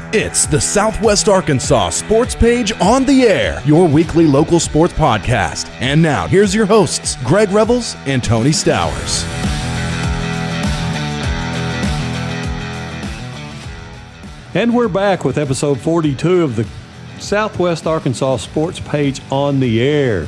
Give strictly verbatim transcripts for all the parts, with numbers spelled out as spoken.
It's the Southwest Arkansas Sports Page on the Air, your weekly local sports podcast. And now, here's your hosts, Greg Revels and Tony Stowers. And we're back with episode forty-two of the Southwest Arkansas Sports Page on the Air.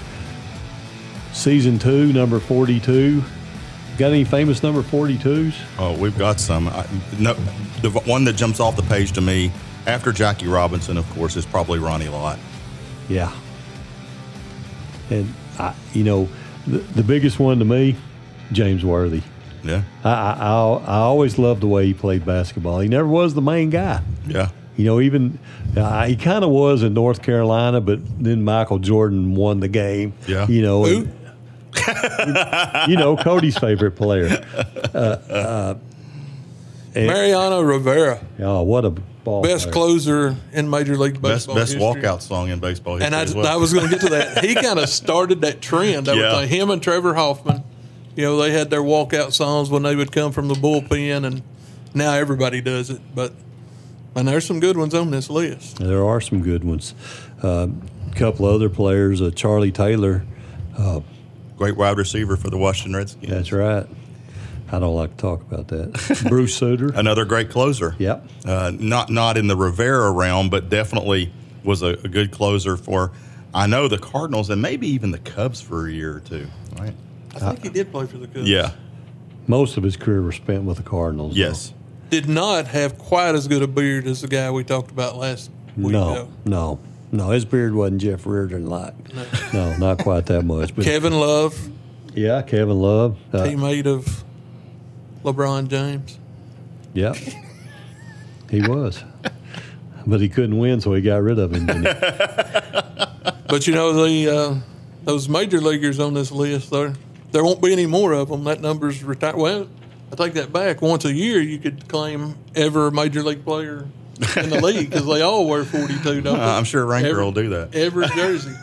Season two, number forty-two. Got any famous number forty-twos? Oh, we've got some. I, no, the one that jumps off the page to me, after Jackie Robinson, of course, is probably Ronnie Lott. Yeah. And, I, you know, the, the biggest one to me, James Worthy. Yeah. I, I, I, I always loved the way he played basketball. He never was the main guy. Yeah. You know, even uh, he kind of was in North Carolina, but then Michael Jordan won the game. Yeah. You know, Who? and, you know, Cody's favorite player. Uh, uh, and, Mariano Rivera. Oh, what a ball Best player. closer in Major League Best Baseball best history. walkout song in baseball history And I, as well. I was going to get to that. He kind of started that trend. I would Yeah. think. Him and Trevor Hoffman, you know, they had their walkout songs when they would come from the bullpen, and now everybody does it. But and there's some good ones on this list. There are some good ones. Uh, a couple other players, uh, Charlie Taylor. Uh, Great wide receiver for the Washington Redskins. that's right. I don't like to talk about that. Bruce Sutter. Another great closer. Yep. Uh, not not in the Rivera realm, but definitely was a, a good closer for, I know, the Cardinals and maybe even the Cubs for a year or two. Right? I think he did play for the Cubs. Yeah. Most of his career was spent with the Cardinals. Yes. Did not have quite as good a beard as the guy we talked about last though. week. No, though. no, no. His beard wasn't Jeff Reardon like. No. No, not quite that much. But Kevin Love, yeah, Kevin Love. Uh, teammate of LeBron James. Yep. He was. But he couldn't win, so he got rid of him, didn't he? But you know, the uh, those major leaguers on this list, there there won't be any more of them. That number's retired. Well, I take that back. Once a year, you could claim ever major league player in the league because they all wear forty-two. Don't Uh, they? I'm sure Ranker Every- will do that. Every jersey.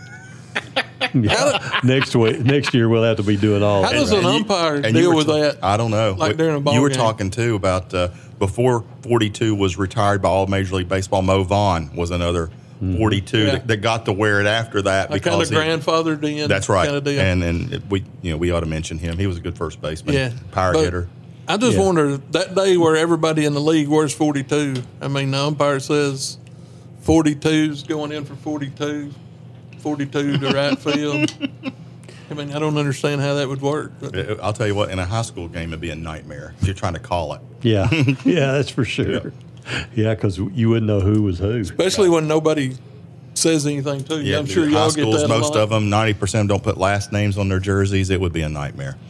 Yeah. next week, next year we'll have to be doing all. How does that. an And you- umpire and you deal were with ta- that? I don't know. Like during a ball You were game. talking, too, about uh, before forty-two was retired by all Major League Baseball, Mo Vaughn was another forty-two Yeah. that, that got to wear it after that. I kind of he- grandfathered in. That's right. Kind of deal. And and it, we you know we ought to mention him. He was a good first baseman, yeah, power But hitter. I just Yeah. wonder that day where everybody in the league wears forty-two. I mean, the umpire says forty-two's going in for forty-two, forty-two to right field. I mean, I don't understand how that would work. But Uh, I'll tell you what, in a high school game, it'd be a nightmare if you're trying to call it. Yeah, yeah, that's for sure. Yeah, because you wouldn't know who was who. especially when nobody says anything to you. I'm sure high y'all get schools, that a most lot. of them, ninety percent don't put last names on their jerseys. It would be a nightmare.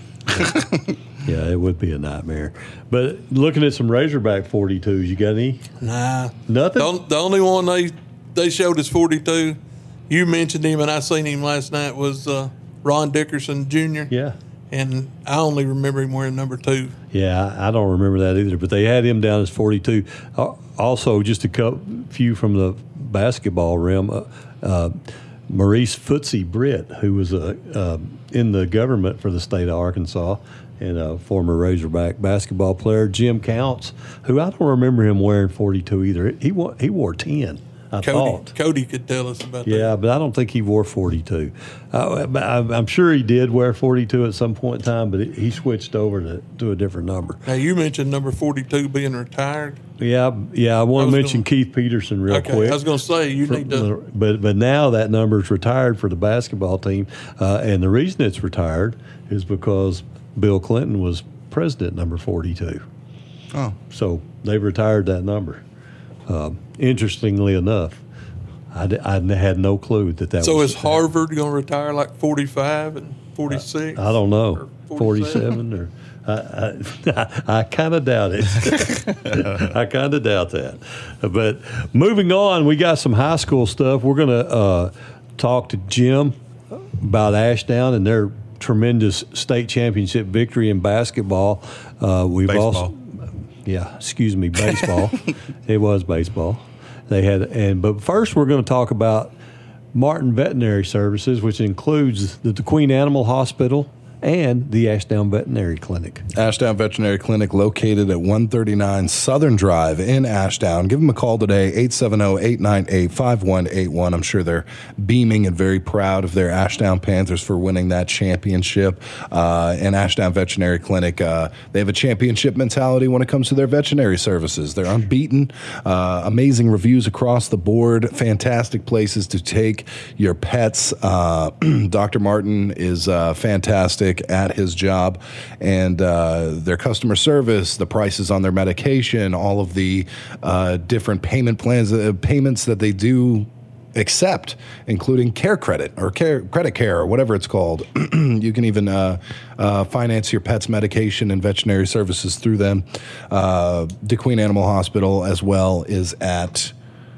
Yeah, it would be a nightmare. But looking at some Razorback forty-twos, you got any? Nah, Nothing? The, on- the only one they they showed us forty-two. You mentioned him, and I seen him last night. Was uh, Ron Dickerson Junior Yeah. And I only remember him wearing number two. Yeah, I I don't remember that either, but they had him down as forty-two. Uh, Also, just a couple, few from the basketball realm, uh, uh, Maurice Footsie Britt, who was a, uh, in the government for the state of Arkansas and a former Razorback basketball player, Jim Counts, who I don't remember him wearing forty-two either. He wore, he wore ten, I Cody thought. Cody could tell us about that. Yeah, but I don't think he wore forty-two. Uh, but I- I'm sure he did wear forty-two at some point in time, but he switched over to, to a different number. Now you mentioned number forty-two being retired. Yeah, yeah. I want I to was mention gonna- Keith Peterson real Okay, quick. I was going to say you need to. But but now that number's retired for the basketball team, uh, and the reason it's retired is because Bill Clinton was president number forty-two. Oh, So they've retired that number. Um, interestingly enough, I, d- I had no clue that that So was. is Harvard going to retire like forty-five and forty-six? I don't know, Or forty-seven or. I, I, I kind of doubt it. I kind of doubt that. But moving on, we got some high school stuff. We're going to uh, talk to Jim about Ashdown and their tremendous state championship victory in basketball. Uh, we've Baseball. also, yeah, excuse me, baseball. It was baseball. They had, and but first we're going to talk about Martin Veterinary Services, which includes the, the Queen Animal Hospital and the Ashdown Veterinary Clinic. Ashdown Veterinary Clinic, located at one thirty-nine Southern Drive in Ashdown. Give them a call today, eight seven zero, eight nine eight, five one eight one. I'm sure they're beaming and very proud of their Ashdown Panthers for winning that championship. Uh, and Ashdown Veterinary Clinic, uh, they have a championship mentality when it comes to their veterinary services. They're unbeaten, uh, amazing reviews across the board, fantastic places to take your pets. Uh, Doctor Martin is uh, fantastic at his job, and uh, their customer service, the prices on their medication, all of the uh, different payment plans, uh, payments that they do accept, including care credit or care, credit care or whatever it's called. You can even uh, uh, finance your pet's medication and veterinary services through them. Uh, DeQueen Animal Hospital as well is at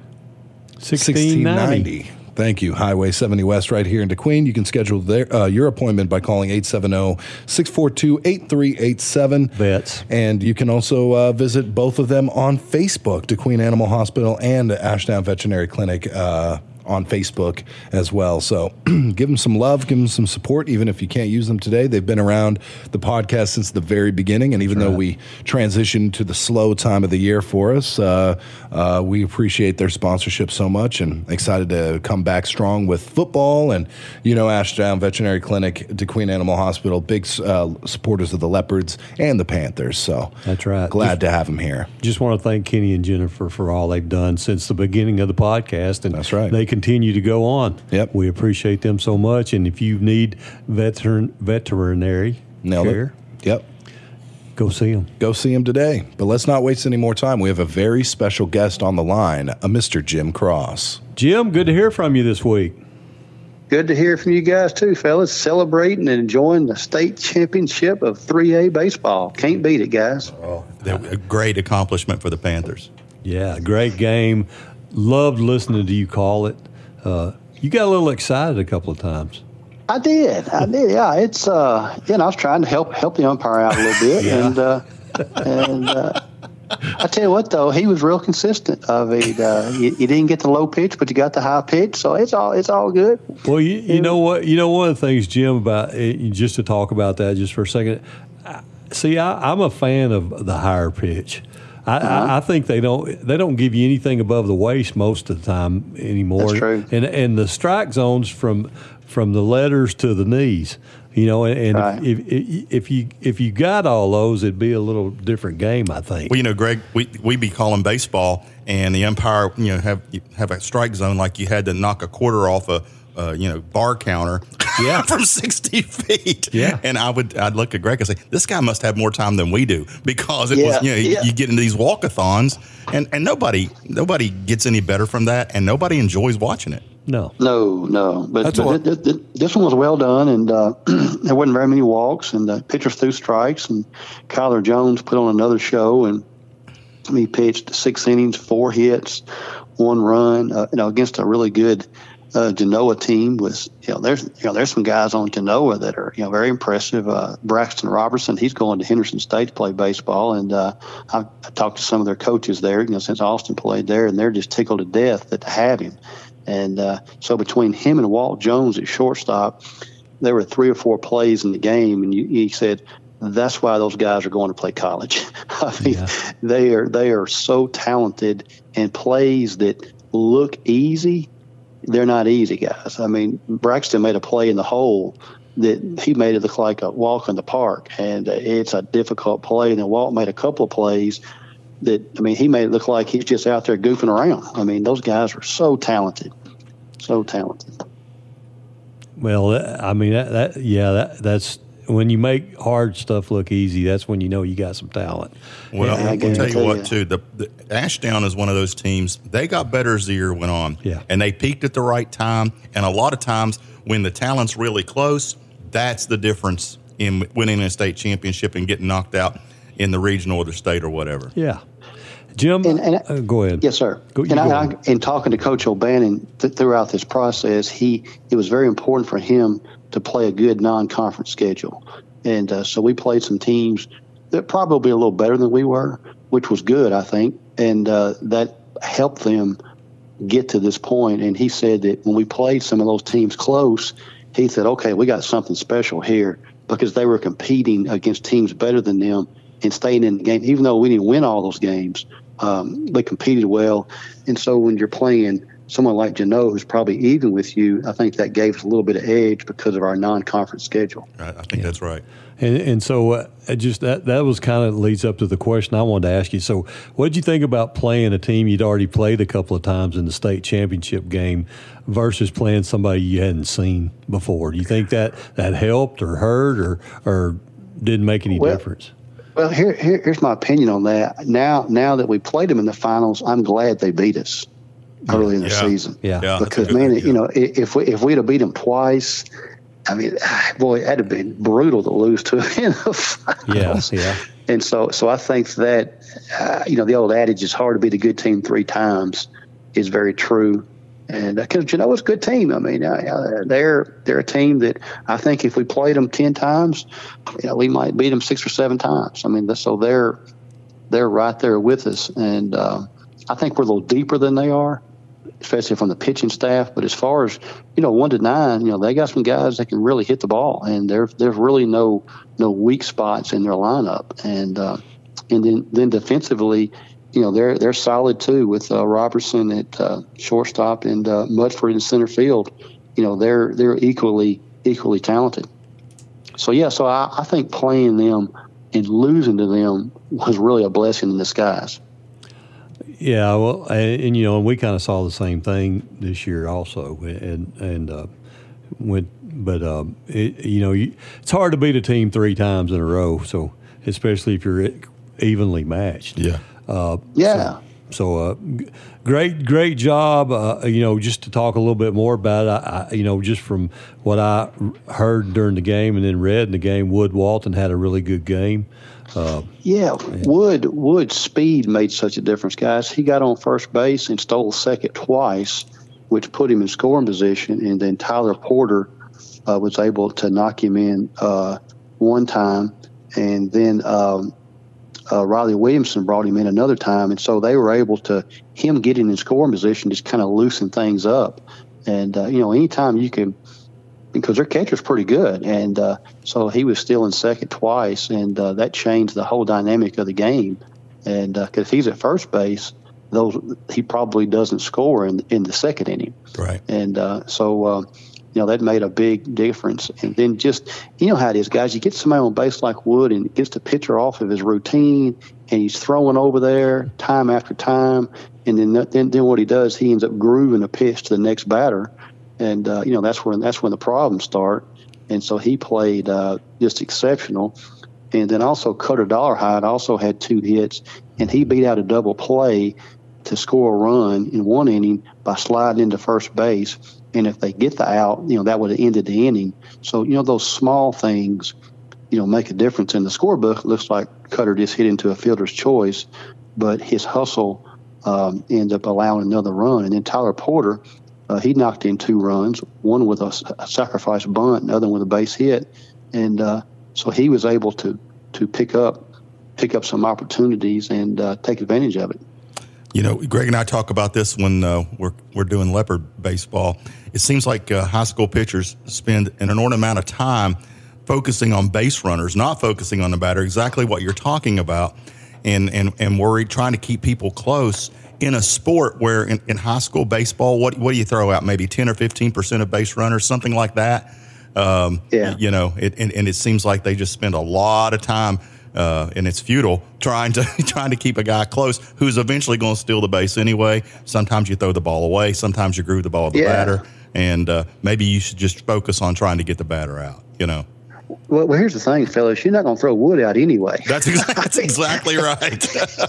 sixteen ninety. Thank you. Highway seventy West right here in DeQueen. You can schedule their, uh, your appointment by calling eight seven zero, six four two, eight three eight seven. Vets. And you can also uh, visit both of them on Facebook, DeQueen Animal Hospital and Ashdown Veterinary Clinic uh, on Facebook as well. So give them some love, give them some support, even if you can't use them today. They've been around the podcast since the very beginning, and even That's though right. we transitioned to the slow time of the year for us, uh, uh, we appreciate their sponsorship so much and excited to come back strong with football. And, you know, Ashdown Veterinary Clinic, DeQueen Animal Hospital, big uh, supporters of the Leopards and the Panthers. So That's right. glad to have them here. Just want to thank Kenny and Jennifer for all they've done since the beginning of the podcast. And That's right. They continue to go on. Yep. We appreciate them so much. And if you need veteran veterinary Nailed care, it. Yep. go see them. Go see him today. But let's not waste any more time. We have a very special guest on the line, a Mister Jim Cross. Jim, good to hear from you this week. Good to hear from you guys too, fellas. Celebrating and enjoying the state championship of three A baseball. Can't beat it, guys. Oh, a great accomplishment for the Panthers. Yeah, great game. Loved listening to you call it. Uh, you got a little excited a couple of times. I did. I did. Yeah, it's uh, you know, I was trying to help help the umpire out a little bit, Yeah. and uh, and uh, I tell you what, though, he was real consistent. I mean, uh, you, you didn't get the low pitch, but you got the high pitch, so it's all it's all good. Well, you, you know what? You know one of the things, Jim, about it, just to talk about that just for a second. I, see, I, I'm a fan of the higher pitch. I, Uh-huh. I, I think they don't they don't give you anything above the waist most of the time anymore. That's true. And and the strike zones from from the letters to the knees. You know, and, and Right. if, if if you if you got all those, it'd be a little different game, I think. Well, you know, Greg, we we be calling baseball, and the umpire, you know, have you have a strike zone like you had to knock a quarter off a, uh, you know, bar counter, Yeah. from sixty feet. Yeah. And I would I'd look at Greg and say, this guy must have more time than we do, because it Yeah, was, you know, you- yeah. you get into these walkathons, and and nobody nobody gets any better from that, and nobody enjoys watching it. No. No, no. But, That's but what- th- th- this one was well done, and uh, there wasn't very many walks, and the pitchers threw strikes, and Kyler Jones put on another show, and he pitched six innings, four hits, one run, uh, you know, against a really good uh, Genoa team. With you know, there's you know, there's some guys on Genoa that are you know very impressive. Uh, Braxton Robertson, he's going to Henderson State to play baseball, and uh, I, I talked to some of their coaches there, you know, since Austin played there, and they're just tickled to death that to have him. And uh, so between him and Walt Jones at shortstop, there were three or four plays in the game, and you, he said that's why those guys are going to play college. I mean, Yeah. they are they are so talented, and plays that look easy, they're not easy, guys. I mean, Braxton made a play in the hole that he made it look like a walk in the park, and uh, it's a difficult play. And then Walt made a couple of plays that, I mean, he made it look like he's just out there goofing around. I mean, those guys are so talented, so talented. Well, that- I mean, that, that yeah, that, that's when you make hard stuff look easy. That's when you know you got some talent. Well, Yeah, I I'll can tell you tell what, you. too. The, the Ashdown is one of those teams. They got better as the year went on. Yeah. And they peaked at the right time. And a lot of times when the talent's really close, that's the difference in winning a state championship and getting knocked out in the regional or the state or whatever. Yeah, Jim, And- and- uh, go ahead. Yes, sir. Go- you and go I, ahead. I, in talking to Coach O'Bannon th- throughout this process, he it was very important for him to play a good non-conference schedule, and uh, so we played some teams that probably a little better than we were, which was good, I think, and uh, that helped them get to this point. And he said that when we played some of those teams close, he said, "Okay, we got something special here." because they were competing against teams better than them and staying in the game. Even though we didn't win all those games, um, they competed well. And so when you're playing someone like Jeannot, who's probably even with you, I think that gave us a little bit of edge because of our non-conference schedule. I, I think yeah. that's right. And, and so uh, just that that was kind of leads up to the question I wanted to ask you. So what did you think about playing a team you'd already played a couple of times in the state championship game versus playing somebody you hadn't seen before? Do you think that, that helped or hurt or or didn't make any well, difference? Well, here, here here's my opinion on that. Now now that we played them in the finals, I'm glad they beat us early in the yeah. season. Yeah. yeah because man, idea. you know, if we if we'd have beat them twice, I mean, boy, it'd have been brutal to lose to them in the finals. Yeah, yeah. And so, so I think that uh, you know, the old adage "it's hard to beat a good team three times" is very true. And because uh, you know, it's a good team. I mean, uh, they're they're a team that I think if we played them ten times, you know, we might beat them six or seven times. I mean, so they're they're right there with us, and uh, I think we're a little deeper than they are, especially from the pitching staff. But as far as, you know, one to nine, you know, they got some guys that can really hit the ball, and there there's really no no weak spots in their lineup. And uh, and then then defensively, you know, they're they're solid too with uh, Robertson at uh, shortstop and uh, Mudford in center field. You know, they're they're equally equally talented. So yeah, so I, I think playing them and losing to them was really a blessing in disguise. Yeah, well, and, and you know, and we kind of saw the same thing this year also, and and uh, went, but um, it, you know, you, it's hard to beat a team three times in a row. So especially if you're evenly matched. Yeah. Uh, yeah. So, so uh, great, great job. Uh, you know, just to talk a little bit more about it, I, I, you know, just from what I heard during the game and then read in the game, Wood Walton had a really good game. Uh, yeah, Wood Wood's speed made such a difference, guys. He got on first base and stole second twice, which put him in scoring position. And then Tyler Porter uh, was able to knock him in uh, one time, and then um, uh, Riley Williamson brought him in another time. And so they were able to him getting in scoring position just kind of loosen things up. And uh, you know, anytime you can. Because their catcher's pretty good, and uh, so he was still in second twice, and uh, that changed the whole dynamic of the game. And because uh, if he's at first base, those he probably doesn't score in in the second inning. Right. And uh, so uh, you know that made a big difference. And then just you know how it is, guys. You get somebody on base like Wood, and it gets the pitcher off of his routine, and he's throwing over there time after time, and then then then what he does, he ends up grooving a pitch to the next batter. And uh, you know that's when that's when the problems start. And so he played uh, just exceptional. And then also Cutter Dollarhide also had two hits, and he beat out a double play to score a run in one inning by sliding into first base. And if they get the out, you know that would have ended the inning. So you know those small things, you know, make a difference. In the scorebook, it looks like Cutter just hit into a fielder's choice, but his hustle um, ended up allowing another run. And then Tyler Porter. Uh, he knocked in two runs, one with a, a sacrifice bunt, another with a base hit, and uh, so he was able to to pick up pick up some opportunities and uh, take advantage of it. You know, Greg and I talk about this when uh, we're we're doing leopard baseball. It seems like uh, high school pitchers spend an inordinate amount of time focusing on base runners, not focusing on the batter. Exactly what you're talking about, and and and worried trying to keep people close. In a sport where in, in high school baseball, what what do you throw out? Maybe ten or fifteen percent of base runners, something like that. Um, yeah. You know, it, and, and it seems like they just spend a lot of time, uh, and it's futile trying to trying to keep a guy close who's eventually going to steal the base anyway. Sometimes you throw the ball away. Sometimes you groove the ball at the yeah. batter, and uh, maybe you should just focus on trying to get the batter out. You know. Well, well here's the thing, fellas. You're not going to throw Wood out anyway. That's exa- that's exactly right.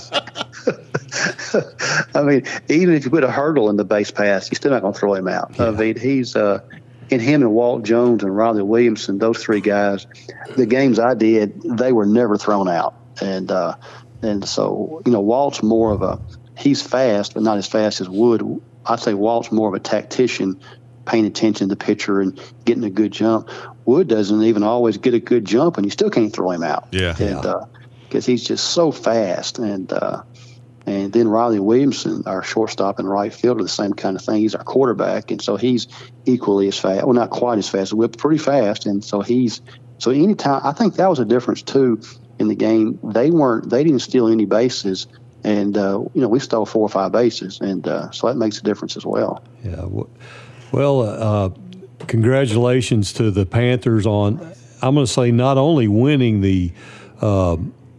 I mean, even if you put a hurdle in the base pass, you're still not going to throw him out. Yeah. I mean, he's uh, in him and Walt Jones and Riley Williamson, those three guys, the games I did, they were never thrown out. And uh, and so, you know, Walt's more of a, he's fast, but not as fast as Wood. I'd say Walt's more of a tactician, paying attention to the pitcher and getting a good jump. Wood doesn't even always get a good jump, and you still can't throw him out. Yeah. And because uh, he's just so fast. And uh, and then Riley Williamson, our shortstop and right fielder, the same kind of thing. He's our quarterback, and so he's equally as fast. Well, not quite as fast, but pretty fast. And so he's So anytime, I think that was a difference too in the game. They weren't, they didn't steal any bases, and uh, you know, we stole four or five bases, and uh, so that makes a difference as well. Yeah. Well, uh, congratulations to the Panthers on, I'm going to say, not only winning the uh,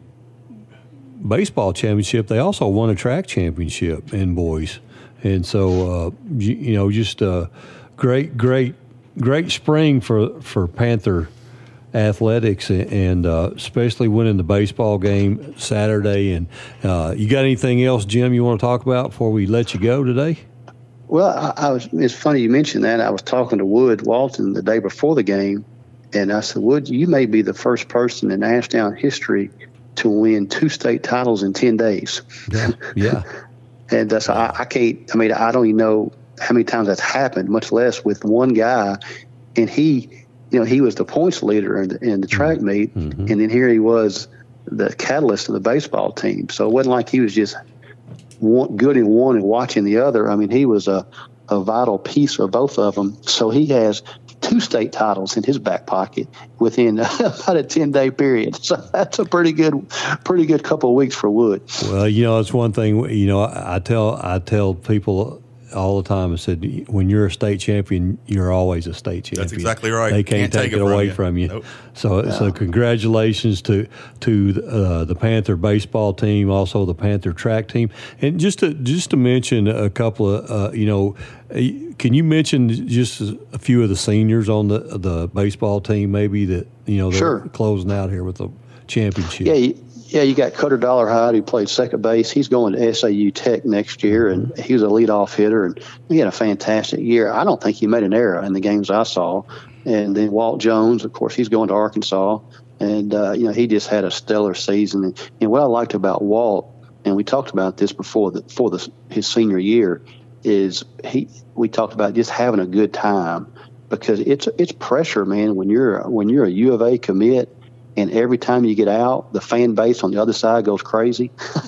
baseball championship, they also won a track championship in boys. And so, uh, you, you know, just a great, great, great spring for, for Panther athletics, and uh, especially winning the baseball game Saturday. And uh, you got anything else, Jim, you want to talk about before we let you go today? Well, I, I was. It's funny you mentioned that. I was talking to Wood Walton the day before the game, and I said, Wood, you may be the first person in Ashdown history to win two state titles in ten days. Yeah. yeah. And that's, I, I can't, I mean, I don't even know how many times that's happened, much less with one guy. And he, you know, he was the points leader in the, in the track meet. Mm-hmm. And then here he was the catalyst of the baseball team. So it wasn't like he was just one, good in one and watching the other. I mean, he was a, a vital piece of both of them. So he has two state titles in his back pocket within about a ten-day period. So that's a pretty good, pretty good couple of weeks for Wood. Well, you know, it's one thing. You know, I tell I tell people all the time. I said, when you're a state champion, you're always a state champion. That's exactly right. They can't, can't take, take it, it away from you. From you. Nope. So, yeah. so congratulations to to uh, the Panther baseball team, also the Panther track team, and just to just to mention a couple of, uh, you know, can you mention just a few of the seniors on the the baseball team, maybe that you know they're sure. closing out here with the championship? Yeah. You, Yeah, you got Cutter Dollarhide, who played second base. He's going to S A U Tech next year, and he was a leadoff hitter, and he had a fantastic year. I don't think he made an error in the games I saw. And then Walt Jones, of course, he's going to Arkansas, and uh, you know he just had a stellar season. And, and what I liked about Walt, and we talked about this before the, before the, his senior year, is he we talked about just having a good time, because it's it's pressure, man. When you're when you're a U of A commit. And every time you get out, the fan base on the other side goes crazy.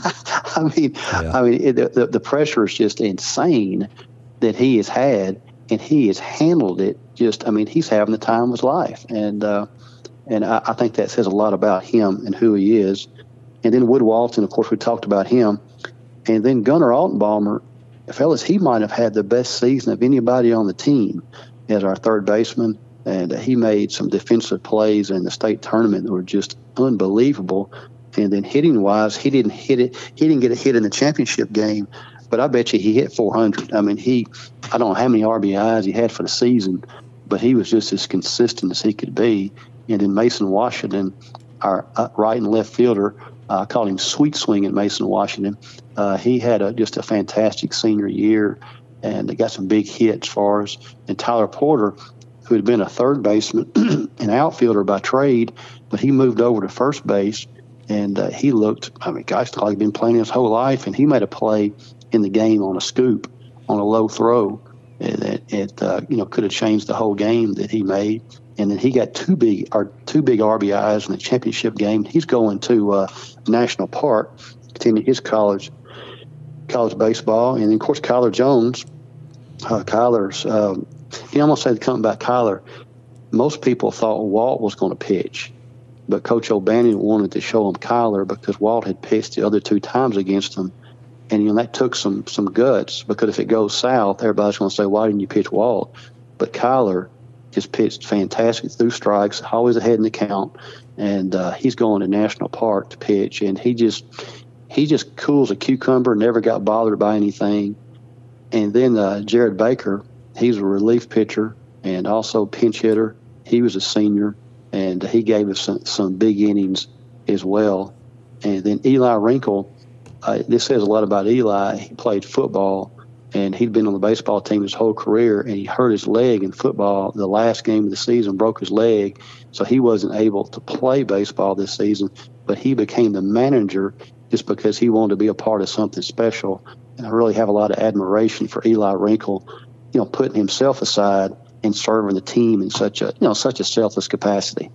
I mean, yeah. I mean, it, the, the pressure is just insane that he has had, and he has handled it. Just, I mean, he's having the time of his life, and uh, and I, I think that says a lot about him and who he is. And then Wood Walton, of course, we talked about him, and then Gunnar Altenbaumer, fellas, he might have had the best season of anybody on the team as our third baseman. And he made some defensive plays in the state tournament that were just unbelievable. And then hitting wise, he didn't hit it. He didn't get a hit in the championship game, but I bet you he hit four hundred. I mean, he, I don't know how many R B Is he had for the season, but he was just as consistent as he could be. And then Mason Washington, our right and left fielder, I uh, called him Sweet Swing in Mason Washington. Uh, he had a, just a fantastic senior year, and they got some big hits for us. And Tyler Porter, who had been a third baseman and outfielder by trade, but he moved over to first base, and uh, he looked, I mean, gosh, like he'd been playing his whole life, and he made a play in the game on a scoop, on a low throw, that it, uh, you know, could have changed the whole game that he made. And then he got two big, or two big R B Is in the championship game. He's going to uh, National Park, continuing his college college baseball. And then, of course, Kyler Jones, uh, Kyler's, um, you know, I'm going to say something about Kyler. Most people thought Walt was going to pitch, but Coach O'Bannon wanted to show him Kyler because Walt had pitched the other two times against him. And, you know, that took some some guts, because if it goes south, everybody's going to say, why didn't you pitch Walt? But Kyler just pitched fantastic through strikes, always ahead in the count, and uh, he's going to National Park to pitch. And he just he just cools a cucumber, never got bothered by anything. And then uh, Jared Baker, he's a relief pitcher and also pinch hitter. He was a senior, and he gave us some, some big innings as well. And then Eli Wrinkle, uh, this says a lot about Eli. He played football, and he'd been on the baseball team his whole career, and he hurt his leg in football the last game of the season, broke his leg, so he wasn't able to play baseball this season. But he became the manager just because he wanted to be a part of something special. And I really have a lot of admiration for Eli Wrinkle, you know, putting himself aside and serving the team in such a, you know, such a selfless capacity.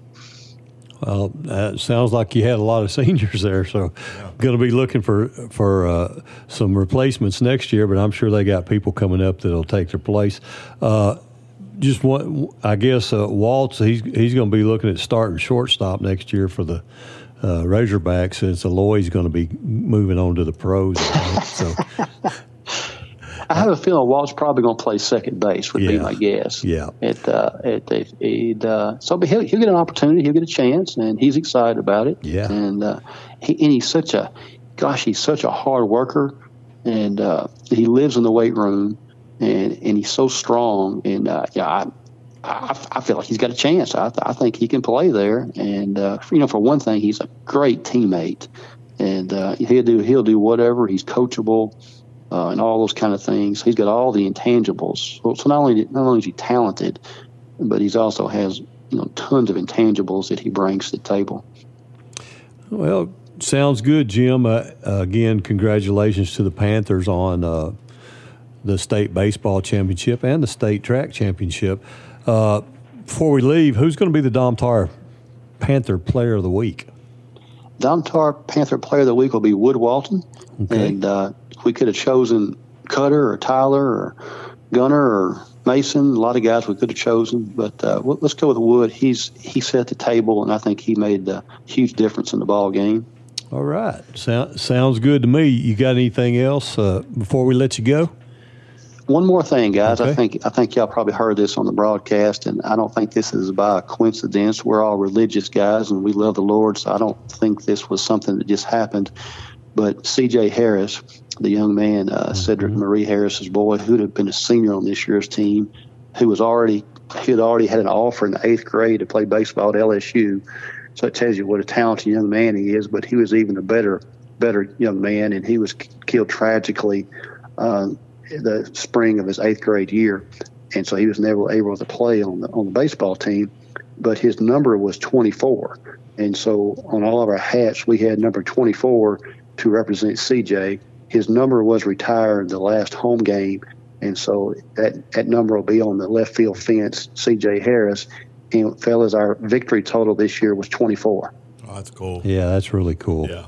Well, uh, it sounds like you had a lot of seniors there, so yeah. Going to be looking for for uh, some replacements next year, but I'm sure they got people coming up that'll take their place. Uh, just one, I guess uh, Waltz, he's he's going to be looking at starting shortstop next year for the uh, Razorbacks, since Aloy's going to be moving on to the pros. Right? So I have a feeling Walt's probably going to play second base, would Yeah. be my guess. Yeah. At, uh, at, at, at, uh, so but he'll, he'll get an opportunity, he'll get a chance, and he's excited about it. Yeah. And, uh, he, and he's such a, gosh, he's such a hard worker, and uh, he lives in the weight room, and, and he's so strong. And, uh, yeah, I, I, I feel like he's got a chance. I, I think he can play there. And, uh, you know, for one thing, he's a great teammate. And uh, he'll do he'll do whatever. He's coachable. Uh, and all those kind of things. He's got all the intangibles. So, so not only not only is he talented, but he's also has you know tons of intangibles that he brings to the table. Well, sounds good, Jim. Uh, uh, again, congratulations to the Panthers on uh, the state baseball championship and the state track championship. Uh, before we leave, who's going to be the Domtar Panther Player of the Week? Domtar Panther Player of the Week will be Wood Walton, Okay. and uh, we could have chosen Cutter or Tyler or Gunner or Mason. A lot of guys we could have chosen, but uh, well, let's go with Wood. He's he set the table, and I think he made a huge difference in the ball game. All right. Sound, sounds good to me. You got anything else uh, before we let you go? One more thing, guys. Okay. I think I think y'all probably heard this on the broadcast, and I don't think this is by coincidence. We're all religious guys, and we love the Lord, so I don't think this was something that just happened. But C J Harris, the young man, uh, Cedric Marie Harris's boy, who'd have been a senior on this year's team, who was already he had already had an offer in the eighth grade to play baseball at L S U. So it tells you what a talented young man he is. But he was even a better better young man, and he was k- killed tragically uh, the spring of his eighth grade year, and so he was never able to play on the on the baseball team. But his number was twenty-four, and so on all of our hats we had number twenty-four to represent C J. His number was retired the last home game, and so that, that number will be on the left field fence, C J Harris. And fellas, our victory total this year was twenty-four. Oh, that's cool. Yeah, that's really cool. Yeah.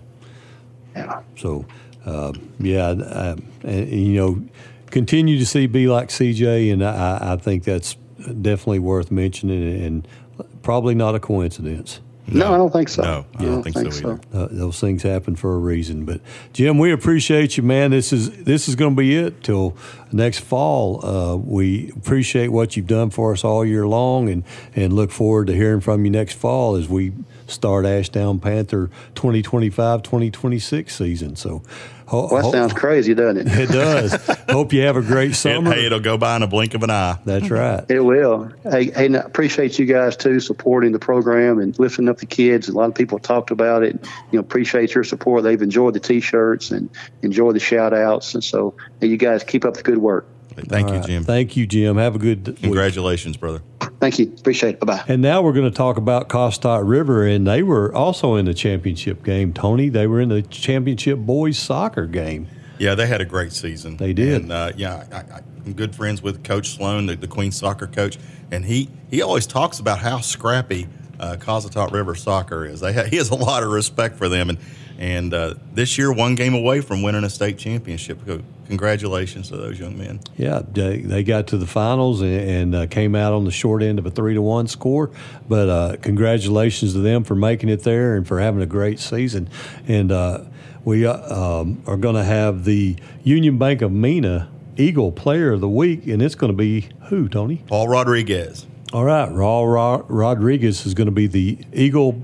Yeah. So, uh, yeah, uh, and, you know, continue to see be like C J, and I, I think that's definitely worth mentioning, and probably not a coincidence. No, I don't think so. No, I don't think so either. Uh, those things happen for a reason. But Jim, we appreciate you, man. This is this is going to be it till next fall. Uh, we appreciate what you've done for us all year long, and and look forward to hearing from you next fall as we start Ashdown Panther twenty twenty-five twenty twenty-six season. So, ho- Well, that ho- sounds crazy, doesn't it? it does. Hope you have a great It, summer. hey, it'll go by in a blink of an eye. That's right. It will. Hey, hey, and I appreciate you guys too supporting the program and lifting up the kids. A lot of people talked about it. You know, appreciate your support. They've enjoyed the T-shirts and enjoyed the shout outs. And so, hey, you guys keep up the good work. Thank All you, right. Jim. Thank you, Jim. Have a good week. Congratulations, brother. Thank you. Appreciate it. Bye bye. And now we're going to talk about Costat River, and they were also in the championship game, Tony. They were in the championship boys soccer game. Yeah, they had a great season. They did. And, uh, yeah, I, I, I'm good friends with Coach Sloan, the, the Queens soccer coach, and he, he always talks about how scrappy uh, Cossatot River soccer is. They ha- he has a lot of respect for them, and and uh, this year, one game away from winning a state championship. So congratulations to those young men. Yeah, they, they got to the finals and, and uh, came out on the short end of a three to one score. But uh, congratulations to them for making it there and for having a great season. And uh, we uh, um, are going to have the Union Bank of Mena Eagle Player of the Week, and it's going to be who, Tony? Paul Rodriguez. All right, Raul Ro- Rodriguez is going to be the Eagle.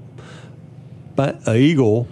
Ba- uh, Eagle.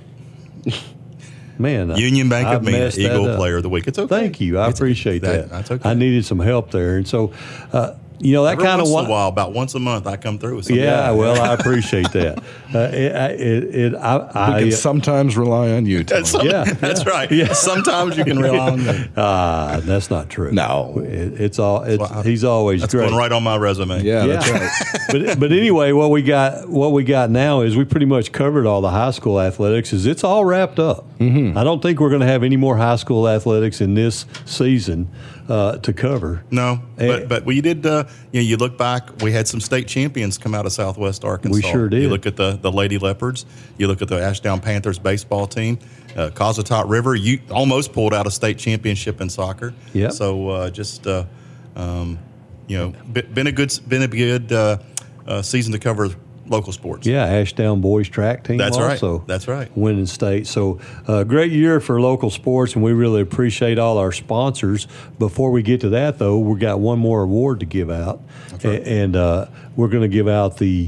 Man, Union Bank I've of Mena messed that Eagle up. Player of the Week. It's okay. Thank you. I It's- appreciate that. that- that's okay. I needed some help there, and so uh, you know that Every kind of once in a while, about once a month, I come through with something. Yeah, well, I appreciate that. Uh, it, it, it, I, We I, can sometimes rely on you, Tony. That's, some- Yeah, that's yeah. right. Yeah. Sometimes you can rely on me. Ah, that's not true. No. It, it's all. It's, Well, I- he's always That's great. going right on my resume. Yeah, that's Yeah. right. but but anyway, what we got what we got now is we pretty much covered all the high school athletics. Is it's all wrapped up. Mm-hmm. I don't think we're going to have any more high school athletics in this season uh, to cover. No, Eh. but but we did. Uh, you know, you look back. We had some state champions come out of Southwest Arkansas. We sure did. You look at the the Lady Leopards. You look at the Ashdown Panthers baseball team. Uh, Cossatot River. You almost pulled out a state championship in soccer. Yep. So uh, just uh, um, you know, been a good been a good uh, uh, season to cover local sports. Yeah, Ashdown boys track team. That's also right. That's right. Winning state. So, uh, great year for local sports, and we really appreciate all our sponsors. Before we get to that, though, we got one more award to give out, That's right. A- and uh, we're going to give out the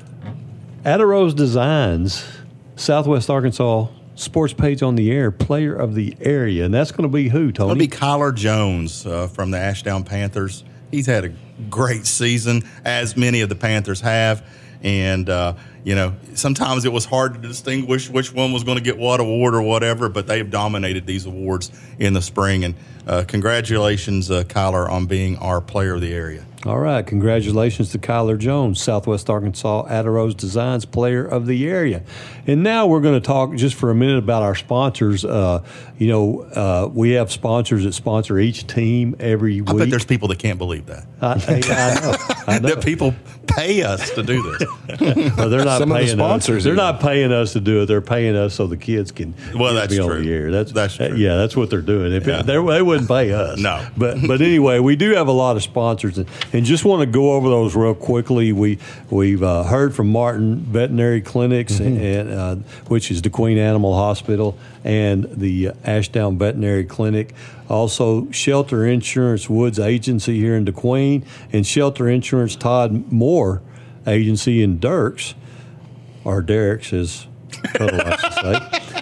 Adarose Designs Southwest Arkansas Sports Page on the Air Player of the Area, and that's going to be who, Tony? It'll be Kyler Jones uh, from the Ashdown Panthers. He's had a great season, as many of the Panthers have. And, uh, you know, sometimes it was hard to distinguish which one was going to get what award or whatever, but they've dominated these awards in the spring. And uh, congratulations, uh, Kyler, on being our player of the area. All right. Congratulations to Kyler Jones, Southwest Arkansas Adarose Designs Player of the Area. And now we're going to talk just for a minute about our sponsors. Uh, you know, uh, we have sponsors that sponsor each team every week. I bet there's people that can't believe that. I, I know. I know. That people pay us to do this. Well, they're not Some of the paying sponsors us. They're even. not paying us to do it. They're paying us so the kids can Well, can that's be on true. the air. That's That's uh, true. yeah, that's what they're doing. If Yeah. it, they they wouldn't pay us. No. But but anyway, we do have a lot of sponsors, and, and just want to go over those real quickly. We we've uh, heard from Martin Veterinary Clinics, Mm-hmm. and uh, which is the Queen Animal Hospital and the Ashdown Veterinary Clinic. Also, Shelter Insurance Woods Agency here in DeQueen, and Shelter Insurance Todd Moore Agency in Dirks, or Derricks, as Tuttle likes to say.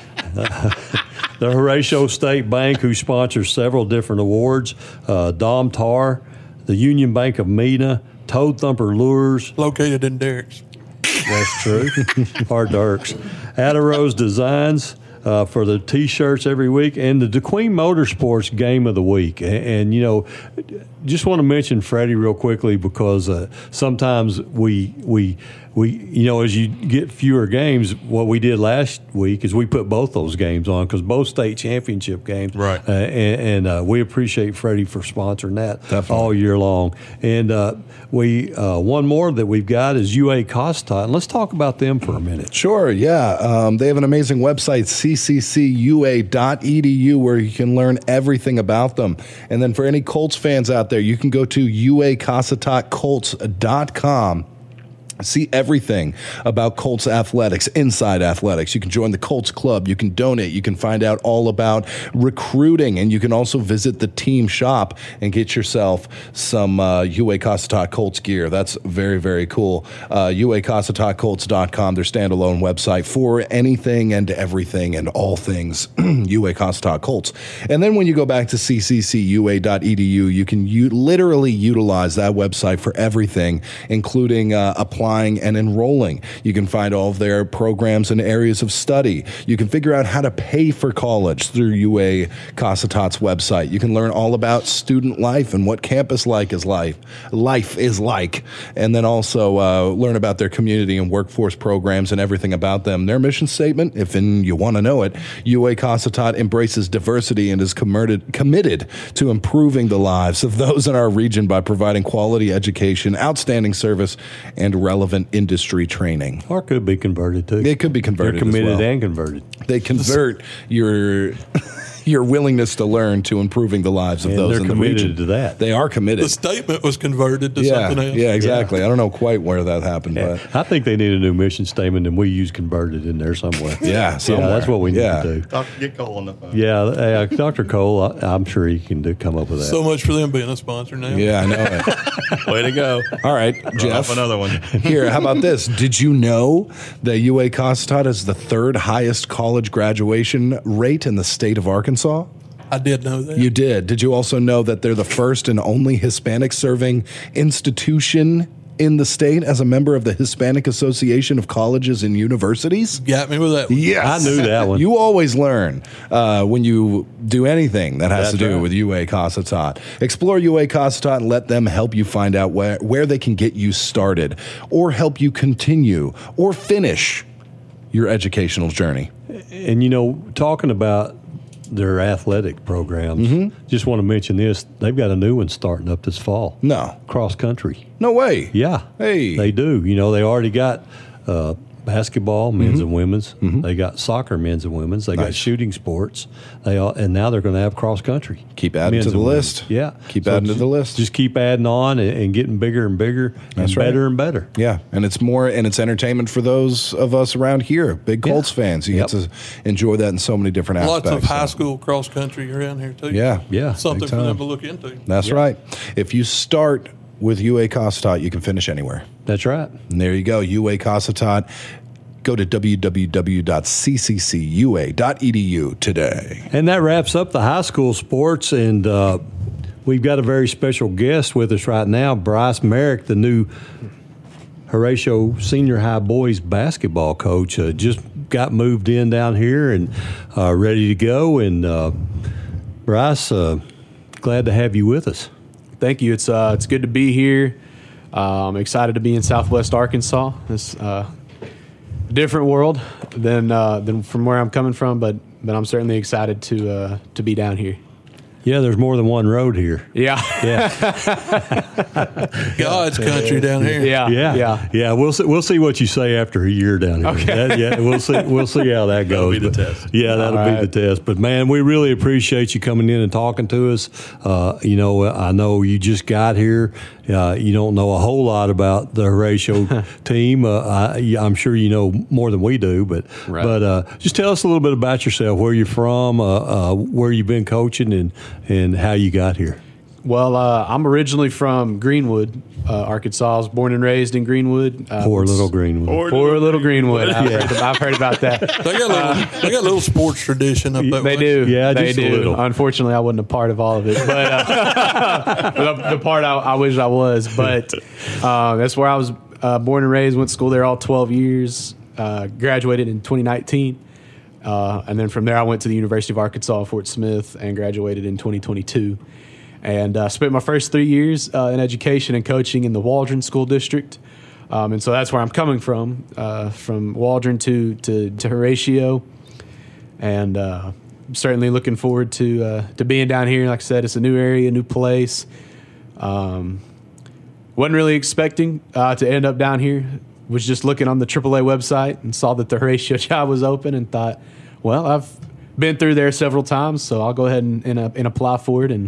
The Horatio State Bank, who sponsors several different awards, uh, Dom Tar, the Union Bank of Mena, Toad Thumper Lures, Located in Derricks. that's true, or Dirks, Adarose Designs, Uh, for the T-shirts every week, and the DeQueen Motorsports Game of the Week. And, and you know, just want to mention Freddie real quickly because uh, sometimes we we we you know as you get fewer games, what we did last week is we put both those games on because both state championship games. Right. Uh, and and uh, we appreciate Freddie for sponsoring that Definitely. all year long. And uh, we uh, one more that we've got is U A Costa, and let's talk about them for a minute. Sure, yeah. Um, they have an amazing website, c c c u a dot e d u, where you can learn everything about them. And then for any Colts fans out there, you can go to u a cossatot colts dot com. See everything about Colts athletics, inside athletics. You can join the Colts Club. You can donate. You can find out all about recruiting. And you can also visit the team shop and get yourself some uh, U A Cossatot Colts gear. That's very, very cool. Uh, u a cossatot colts dot com, their standalone website for anything and everything and all things U A Cossatot Colts. And then when you go back to c c c u a dot e d u, you can u- literally utilize that website for everything, including uh, applying and enrolling. You can find all of their programs and areas of study. You can figure out how to pay for college through U A Cossatot's website. You can learn all about student life and what campus like is life life is like, and then also uh, learn about their community and workforce programs and everything about them. Their mission statement, if in, you want to know it, U A Cossatot embraces diversity and is committed committed to improving the lives of those in our region by providing quality education, outstanding service, and relevant industry training. Or could be converted too. It could be converted They're committed as well. and converted. They convert your your willingness to learn to improving the lives of And those they're in the committed region. to that. They are committed. The statement was converted to yeah, something else. yeah, exactly. I don't know quite where that happened, Yeah. but I think they need a new mission statement, and we use converted in there somewhere. yeah, Yeah, somewhere. that's what we need Yeah. to do. Doctor Get Cole on the phone. Yeah, uh, Doctor Cole, I, I'm sure he can do come up with that. So much for them being a sponsor now. Yeah, I know it. Way to go. All right, Run Jeff. off another one. Here, how about this? Did you know that U A Cossatot is the third highest college graduation rate in the state of Arkansas? I did know that. You did. Did you also know that they're the first and only Hispanic serving institution in the state as a member of the Hispanic Association of Colleges and Universities? Got me with that one. Yes. I knew that one. You always learn uh, when you do anything that has That's to do right. with U A Cossatot. Explore U A Cossatot and let them help you find out where, where they can get you started or help you continue or finish your educational journey. And, you know, talking about their athletic programs, Mm-hmm. just want to mention this. They've got a new one starting up this fall. No. Cross country. No way. Yeah. Hey. They do. You know, they already got uh, basketball, men's Mm-hmm. and women's. Mm-hmm. They got soccer, men's and women's. They got Nice. shooting sports. They all, and now they're going to have cross country. Keep adding men's to the and women's. list. Yeah, Keep adding to ju- the list. Just keep adding on and, and getting bigger and bigger That's and right. better and better. Yeah, and it's more, and it's entertainment for those of us around here, big Colts Yeah. fans. You Yep. get to enjoy that in so many different Lots aspects. of high so- school cross country around here too. Yeah, Yeah, something big for time. them to look into. That's right. If you start with U A Cossatot, you can finish anywhere. That's right. And there you go, U A Cossatot. Go to w w w dot c c c u a dot e d u today. And that wraps up the high school sports. And uh, we've got a very special guest with us right now, Bryce Merrick, the new Horatio Senior High boys basketball coach. Uh, just got moved in down here and uh, ready to go. And uh, Bryce, uh, glad to have you with us. Thank you. It's uh, it's good to be here. Uh, I'm excited to be in Southwest Arkansas. It's uh, a different world than uh, than from where I'm coming from, but but I'm certainly excited to uh, to be down here. Yeah, there's more than one road here. Yeah, Yeah, God's country down here. yeah, yeah, yeah. yeah. We'll see, we'll see what you say after a year down here. Okay. That- yeah, we'll see. We'll see how that goes. be the But, test. Yeah, that'll All be right. the test. But man, we really appreciate you coming in and talking to us. Uh, you know, I know you just got here. Uh, you don't know a whole lot about the Horatio team. Uh, I, I'm sure you know more than we do. But Right. but uh, just tell us a little bit about yourself, where you're from, uh, uh, where you've been coaching, and and how you got here. Well, uh, I'm originally from Greenwood, uh, Arkansas. I was born and raised in Greenwood. Uh, Poor it's- little Greenwood. Poor little Greenwood. I've, Yeah. heard, I've heard about that. They got a little, they got a little sports tradition up that They way. do. Yeah, they just a do. little. Unfortunately, I wasn't a part of all of it, but uh, the, the part I, I wish I was. But uh, that's where I was uh, born and raised. Went to school there all twelve years. Uh, graduated in twenty nineteen, uh, and then from there I went to the University of Arkansas at Fort Smith and graduated in twenty twenty-two. And uh, spent my first three years uh, in education and coaching in the Waldron School District. Um, and so that's where I'm coming from, uh, from Waldron to, to, to Horatio. And uh, I'm certainly looking forward to uh, to being down here. Like I said, it's a new area, new place. Um, wasn't really expecting uh, to end up down here. Was just looking on the triple A website and saw that the Horatio job was open and thought, well, I've been through there several times, so I'll go ahead and, and, uh, and apply for it. And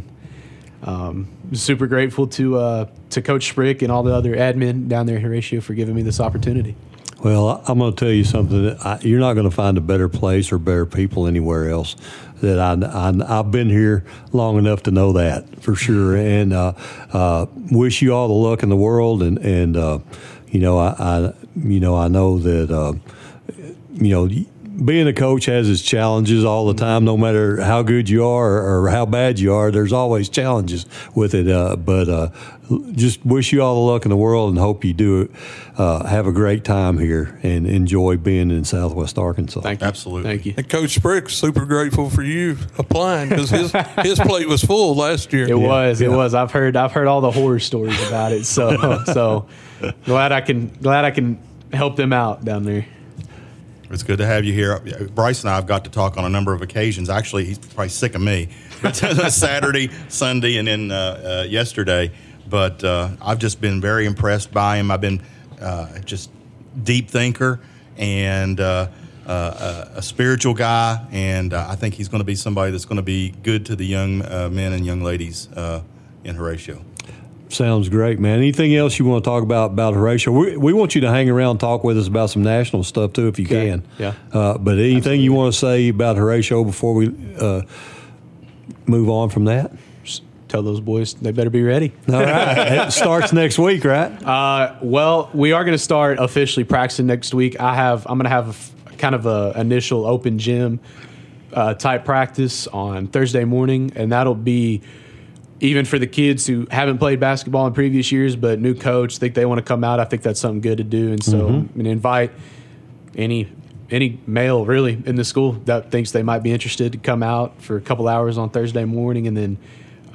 um, super grateful to uh, to Coach Sprick and all the other admin down there at Horatio for giving me this opportunity. Well, I- I'm going to tell you something. That I, you're not going to find a better place or better people anywhere else. That I, I, I've been here long enough to know that for sure. And uh, uh, wish you all the luck in the world. And and uh, you know, I, I you know I know that uh, you know. Being a coach has its challenges all the time. No matter how good you are or, or how bad you are, there's always challenges with it. Uh, but uh, just wish you all the luck in the world and hope you do uh, have a great time here and enjoy being in Southwest Arkansas. Thank you. Absolutely. Thank you. And Coach Sprick's super grateful for you applying because his his plate was full last year. It was. It yeah. was. I've heard. I've heard all the horror stories about it. So so glad I can glad I can help them out down there. It's good to have you here. Bryce and I have got to talk on a number of occasions. Actually, he's probably sick of me. But Saturday, Sunday, and then uh, uh, yesterday. But uh, I've just been very impressed by him. I've been uh, just deep thinker and uh, uh, a spiritual guy. And uh, I think he's going to be somebody that's going to be good to the young uh, men and young ladies uh, in Horatio. Sounds great, man. Anything else you want to talk about about Horatio? We, we want you to hang around and talk with us about some national stuff, too, if you Okay. can. Yeah. Uh, but anything Absolutely. you want to say about Horatio before we uh, move on from that? Just tell those boys they better be ready. All right. It starts next week, right? Uh, well, we are going to start officially practicing next week. I have. I'm going to have a f- kind of a initial open gym uh, type practice on Thursday morning, and that'll be even for the kids who haven't played basketball in previous years, but new coach think they want to come out. I think that's something good to do, and so I'm going to invite any any male really in the school that thinks they might be interested to come out for a couple hours on Thursday morning, and then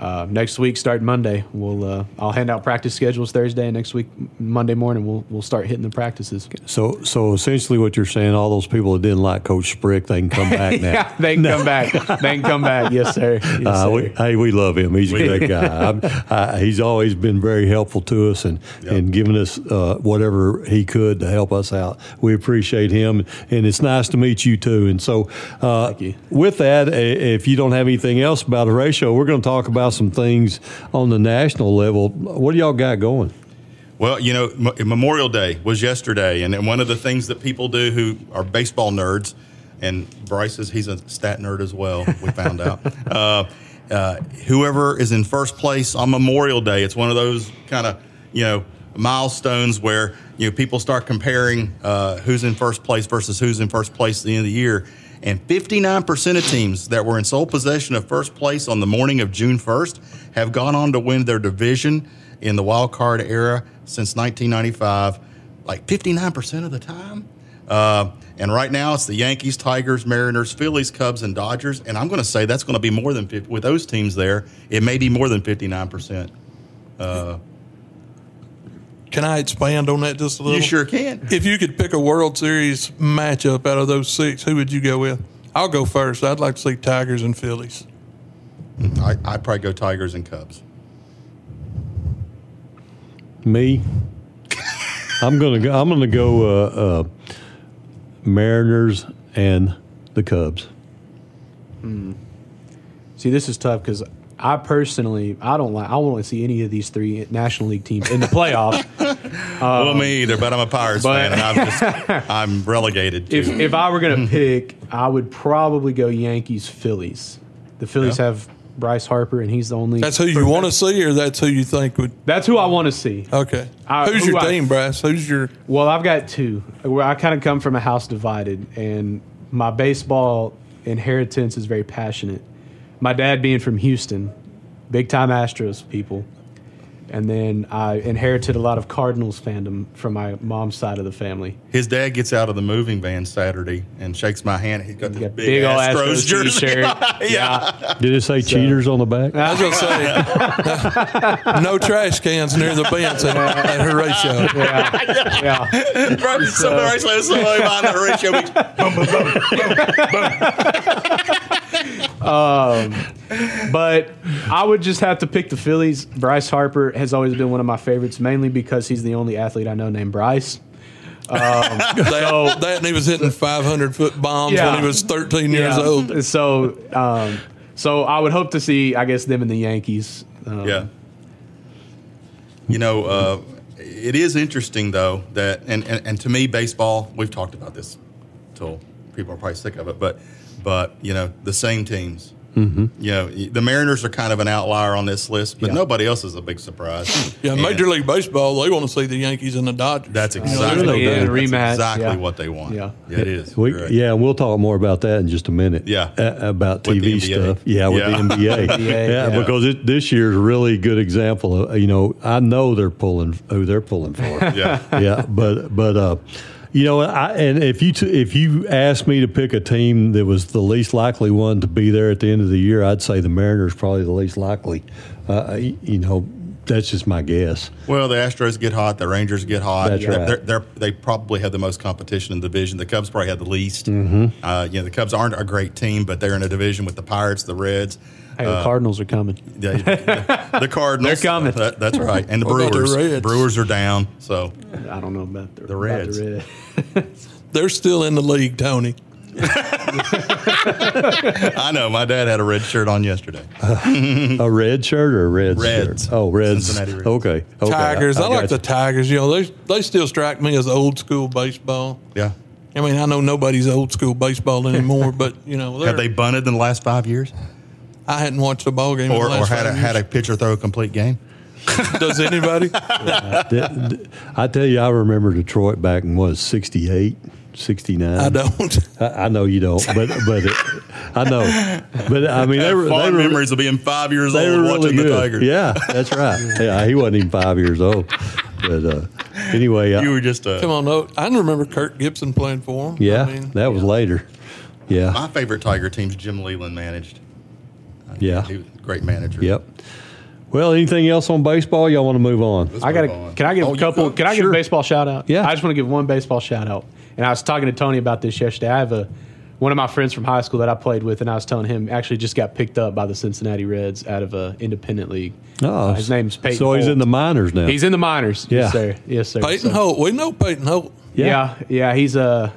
uh, next week, starting Monday, we'll uh, I'll hand out practice schedules Thursday, and next week Monday morning we'll we'll start hitting the practices. So, so essentially, what you're saying, all those people that didn't like Coach Sprick, they can come back now. Yeah, they can come back. They can come back. Yes, sir. Yes, Uh, sir. we, hey, we love him. He's a great guy. I'm, I, he's always been very helpful to us and, Yep. and giving us uh, whatever he could to help us out. We appreciate him, and it's nice to meet you too. And so, uh, Thank you. with that, i- if you don't have anything else about Horatio, we're going to talk about some things on the national level. What do y'all got going? Well, you know, M- Memorial Day was yesterday, and, and one of the things that people do who are baseball nerds, and Bryce is he's a stat nerd as well. We found out. Uh, uh, whoever is in first place on Memorial Day, it's one of those kind of you know milestones where you know people start comparing uh, who's in first place versus who's in first place at the end of the year. And fifty-nine percent of teams that were in sole possession of first place on the morning of June first have gone on to win their division in the wild card era since nineteen ninety-five, like fifty-nine percent of the time. Uh, and right now it's the Yankees, Tigers, Mariners, Phillies, Cubs, and Dodgers. And I'm going to say that's going to be more than fifty. With those teams there, it may be more than fifty-nine percent. Uh, Can I expand on that just a little? you sure can. If you could pick a World Series matchup out of those six, who would you go with? I'll go first. I'd like to see Tigers and Phillies. I, I'd probably go Tigers and Cubs. Me, I'm gonna go. I'm gonna go uh, uh, Mariners and the Cubs. See, this is tough because I personally, I don't like. I don't want to see any of these three National League teams in the playoffs. well, me either, but I'm a Pirates but- fan, and I'm just I'm relegated. To, If if I were gonna pick, I would probably go Yankees, Phillies. The Phillies Yeah. have Bryce Harper, and he's the only. That's who you want to see, or that's who you think would? That's who I want to see. Okay. I- Who's who your I- team, Bryce? Who's your? Well, I've got two. Where I kind of come from a house divided, and my baseball inheritance is very passionate. My dad being from Houston, big time Astros people, and then I inherited a lot of Cardinals fandom from my mom's side of the family. His dad gets out of the moving van Saturday and shakes my hand. He's got this Got big, big old Astros, Astros jersey. t-shirt. yeah. Did it say cheaters on the back? I was gonna say, no trash cans near the bench at, at Horatio. Yeah, yeah. Right, somebody, somebody, somebody behind the ratio makes boom, boom, boom. But I would just have to pick the Phillies. Bryce Harper has always been one of my favorites, mainly because he's the only athlete I know named Bryce. That, that and he was hitting five hundred foot bombs Yeah. when he was thirteen years Yeah. old. So, um, so I would hope to see, I guess, them in the Yankees. Um, Yeah. You know, uh, it is interesting, though, that, and, and, and to me, baseball, we've talked about this till people are probably sick of it, but, but you know, the same teams. Mm-hmm. You know, the Mariners are kind of an outlier on this list, but Yeah. nobody else is a big surprise. Yeah, And Major League Baseball, they want to see the Yankees and the Dodgers. That's You know, exactly, there's no Yeah, doubt. that's rematch, exactly yeah. what they want. Yeah. it is. We, You're right. yeah, and we'll talk more about that in just a minute. Yeah. uh, about With T V the N B A. stuff. Yeah, with Yeah. the N B A. N B A, yeah, yeah. because it, this year's a really good example of, you know, I know they're pulling who they're pulling for. Yeah. yeah, but but uh, you know, I, and if you t- if you asked me to pick a team that was the least likely one to be there at the end of the year, I'd say the Mariners probably the least likely. Uh, you, you know, that's just my guess. Well, the Astros get hot. The Rangers get hot. That's they're, right. they're, they're, they probably have the most competition in the division. The Cubs probably have the least. Mm-hmm. Uh, you know, the Cubs aren't a great team, but they're in a division with the Pirates, the Reds, Hey, the Cardinals are coming. the, the, the Cardinals. They're coming. That- that's right. And the What about the Brewers. Reds? Brewers are down. So I don't know about the, The about Reds. the Reds. They're still in the league, Tony. I know my dad had a red shirt on yesterday. A red shirt or a red Reds. shirt? Oh, Reds. Cincinnati Reds. Okay. okay. Tigers. I, like got the you. Tigers. You know, they they still strike me as old school baseball. Yeah. I mean, I know nobody's old school baseball anymore, but you know, Have they bunted in the last five years, I hadn't watched a ball game or, in the or last had a, five had a years. pitcher throw a complete game? Does anybody? D- d- I tell you, I remember Detroit back in what, sixty-eight, sixty-nine. I don't. I, I know you don't, but but it, I know. But I mean, they were they Fond were, memories of being five years they old were watching really the good. Tigers. Yeah, that's right. Yeah, he wasn't even five years old. But uh, anyway, I- You were just a. Come on, no. I remember Kirk Gibson playing for him. yeah, I mean, that was later. Yeah, My favorite Tiger team's Jim Leland managed. yeah. He, great manager. Yep. Well, anything else on baseball? Y'all want to move on? Let's I got move on. Can I give Oh, a you couple? could? Can I give Sure. a baseball shout out? Yeah. I just want to give one baseball shout out. And I was talking to Tony about this yesterday. I have a one of my friends from high school that I played with, and I was telling him actually just got picked up by the Cincinnati Reds out of a independent league. Oh, Uh, his name's Peyton. So he's Holt. in the minors now. He's in the minors. Yeah. Yes, sir. Yes, sir. Peyton So- Holt. We know Peyton Holt. Yeah. yeah, He's a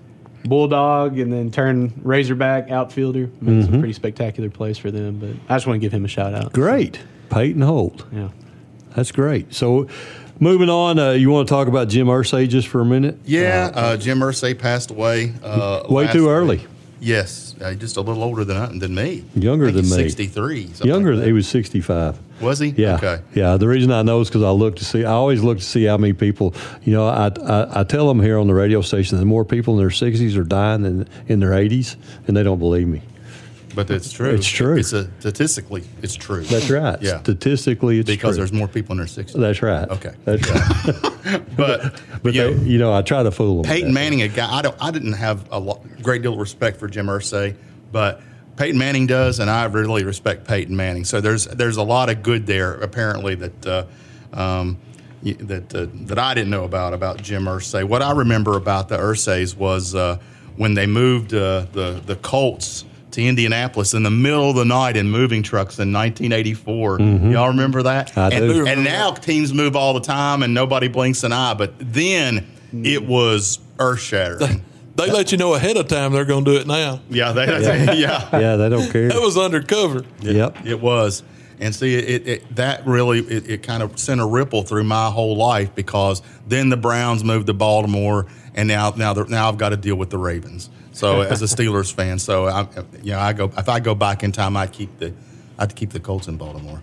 bulldog and then turned Razorback outfielder. Made Mm-hmm. some pretty spectacular plays for them. But I just want to give him a shout out. Great. Peyton Holt. Yeah. That's great. So moving on, uh, you want to talk about Jim Irsay just for a minute? Yeah, uh, Jim Irsay passed away. Uh, Way last too week. early. Yes, uh, just a little older than than me. Younger I think than he's me. sixty-three. something Younger, like that. he was sixty-five. Was he? Yeah. Okay. Yeah. The reason I know is because I look to see, I always look to see how many people, you know, I, I, I tell them here on the radio station that more people in their sixties are dying than in their eighties, and they don't believe me. But it's true. It's true. It's a, statistically, it's true. That's right. Yeah. Statistically, it's Because true. there's more people in their sixties. That's right. Okay. That's right. But, But you they, know, you know, I try to fool them. Peyton Manning, a guy I don't, I didn't have a lot, great deal of respect for Jim Irsay, but Peyton Manning does, and I really respect Peyton Manning. So there's there's a lot of good there apparently that uh, um, y- that uh, that I didn't know about about Jim Irsay. What I remember about the Irsays was uh, when they moved uh, the the Colts to Indianapolis in the middle of the night in moving trucks in nineteen eighty-four. Y'all remember that? Mm-hmm. I and, do. and now teams move all the time, and nobody blinks an eye. But then it was earth shattering. They let you know ahead of time they're going to do it now. Yeah, they, yeah, yeah, Yeah, they don't care. That was undercover. Yep. it was. And see, it, it that really it, it kind of sent a ripple through my whole life because then the Browns moved to Baltimore, and now now they're- now I've got to deal with the Ravens. So as a Steelers fan, so I, you know, I go if I go back in time, I'd keep the I'd keep the Colts in Baltimore.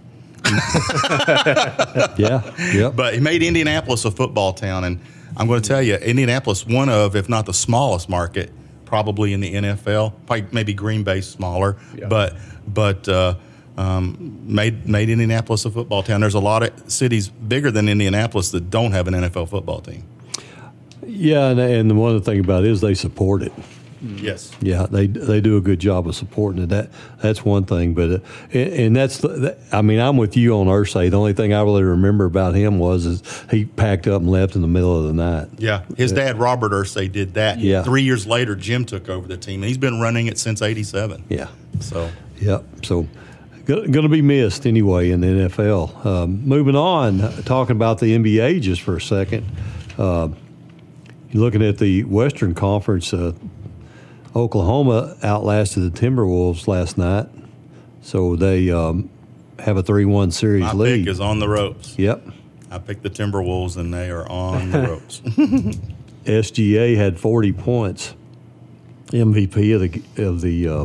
Yeah. Yep. But he made Indianapolis a football town, and I'm going to tell you, Indianapolis, one of, if not the smallest market, probably in the N F L. Probably maybe Green Bay smaller, Yeah. but but uh, um, made made Indianapolis a football town. There's a lot of cities bigger than Indianapolis that don't have an N F L football team. Yeah, and, and one of the things about it is they support it. Yes. Yeah, they they do a good job of supporting it. That that's one thing, but uh, and, and that's the, that, I mean I'm with you on Irsay. The only thing I really remember about him was is he packed up and left in the middle of the night. Yeah, his dad Robert Irsay did that. Yeah. Three years later, Jim took over the team, and he's been running it since eighty-seven. Yeah, So yep. So going to be missed anyway in the N F L. Um, moving on, talking about the N B A just for a second. Uh, you're looking at the Western Conference. Uh, Oklahoma outlasted the Timberwolves last night, so they um, have a three one series my lead. pick is on the ropes. Yep. I picked the Timberwolves, and they are on the ropes. S G A had forty points, M V P of the of the uh,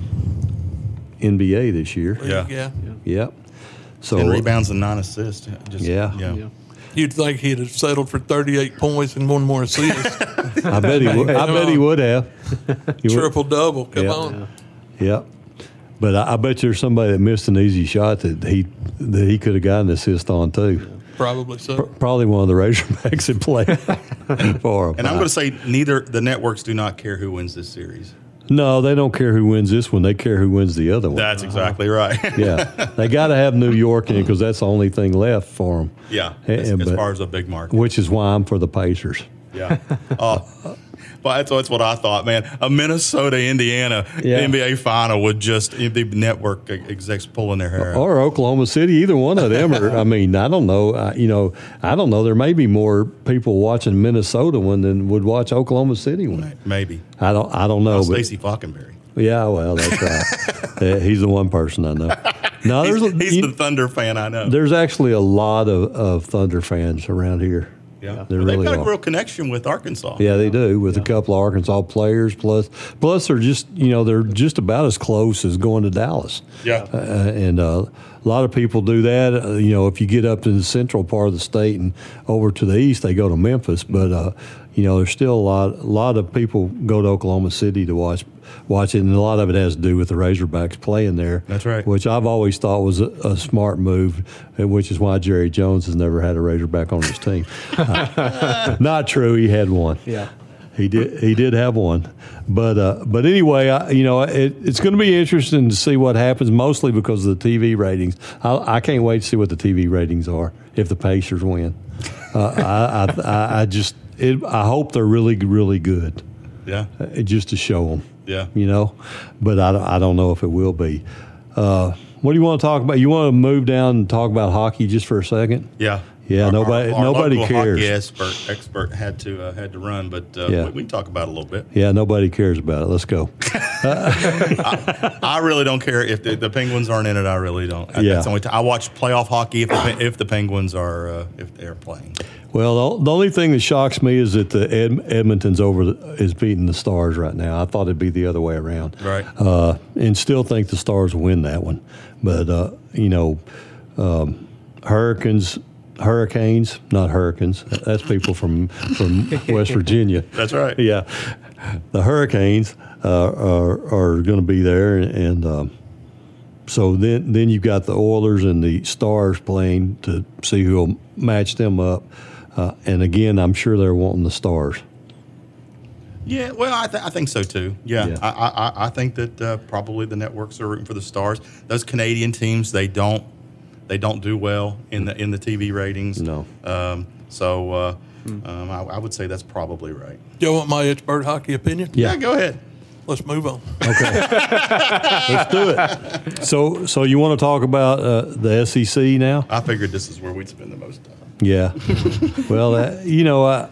N B A this year. Yeah. Yeah. Yep. So Ten rebounds and nine assists. Just, Yeah. yeah. Yeah. You'd think he'd have settled for thirty-eight points and one more assist. I bet he would. I bet he would have. He would- Triple double. Come Yeah. on. Yep. But I, I bet there's somebody that missed an easy shot that he that he could have gotten an assist on too. Probably so. Probably one of the Razorbacks that played for him. And I'm going to say neither the networks do not care who wins this series. No, they don't care who wins this one. They care who wins the other one. That's exactly right. Yeah, they got to have New York in it because that's the only thing left for them. yeah, And- as, as but- far as a big market. Which is why I'm for the Pacers. Yeah. Uh, but that's, that's what I thought, man. A Minnesota Indiana Yeah. N B A final would just the network execs pulling their hair out. Or Oklahoma City, either one of them. Are, I mean, I don't know. I, you know, I don't know. There may be more people watching Minnesota one than would watch Oklahoma City one. Maybe. I don't. I don't know. Oh, but Stacey Falkenberry. yeah, well, that's right. Uh, he's the one person I know. No, there's He's, a- he's you- the Thunder fan I know. there's actually a lot of, of Thunder fans around here. Yeah, there Well, really they've got are. a real connection with Arkansas. Yeah, they do with a couple of Arkansas players. Plus, plus they're just you know they're just about as close as going to Dallas. Yeah. Uh, and uh, a lot of people do that. Uh, you know, if you get up to the central part of the state and over to the east, they go to Memphis. But uh, you know, there's still a lot a lot of people go to Oklahoma City to watch watch it, and a lot of it has to do with the Razorbacks playing there. That's right. Which I've always thought was a, a smart move, uh, which is why Jerry Jones has never had a Razorback on his team. Uh, not true. He had one. Yeah. He did. He did have one, but uh, but anyway, I, you know, it, it's going to be interesting to see what happens. Mostly because of the T V ratings. I, I can't wait to see what the T V ratings are if the Pacers win. Uh, I, I I just it, I hope they're really really good. Yeah. Uh, just to show them. Yeah. You know, but I, don't- I don't know if it will be. Uh, what do you want to talk about? You want to move down and talk about hockey just for a second? Yeah. Yeah, Our- nobody- our, our nobody local cares. Hockey expert expert had to uh, had to run, but uh, Yeah. we, we can talk about it a little bit. Yeah, nobody cares about it. Let's go. I really don't care if the, the Penguins aren't in it. I really don't. Yeah. That's the only t- I watch playoff hockey if the, Pe- if the Penguins are uh, if they're playing. Well, the, the only thing that shocks me is that the Ed, Edmonton's over the, is beating the Stars right now. I thought it'd be the other way around. Right. Uh, and still think the Stars will win that one. But uh, you know, um, Hurricanes. Hurricanes, not Hurricanes. That's people from from West Virginia. That's right. Yeah, the Hurricanes uh, are are going to be there, and, and um, so then then you've got the Oilers and the Stars playing to see who'll match them up. Uh, and again, I'm sure they're wanting the Stars. Yeah, well, I, th- I think so too. Yeah, Yeah. I, I I think that uh, probably the networks are rooting for the Stars. Those Canadian teams, they don't they don't do well in the in the T V ratings. No. Um, so uh, um, I, I would say that's probably right. You want my expert hockey opinion? Yeah. go ahead. Let's move on. Let's do it. So so you want to talk about uh, the S E C now? I figured this is where we'd spend the most time. Yeah. Well, uh, you know, uh,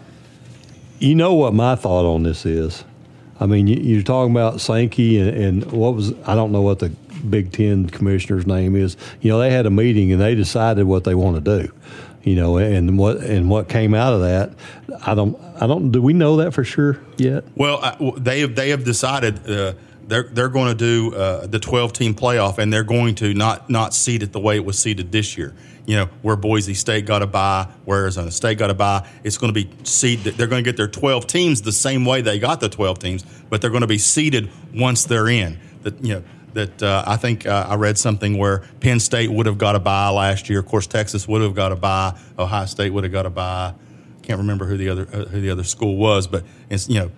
you know what my thought on this is. I mean, you, you're talking about Sankey and, and what was I don't know what the Big Ten commissioner's name is. You know, they had a meeting and they decided what they want to do. You know, and what and what came out of that, I don't I don't do we know that for sure yet? Well, uh, w- they have they have decided uh, they're they're going to do uh, the twelve team playoff, and they're going to not not seed it the way it was seeded this year. You know, where Boise State got a bye, where Arizona State got a bye. It's going to be seeded. They're going to get their twelve teams the same way they got the twelve teams, but they're going to be seeded once they're in. That you know. That uh, I think uh, I read something where Penn State would have got a bye last year. Of course, Texas would have got a bye. Ohio State would have got a bye. Can't remember who the other uh, who the other school was, but it's you know,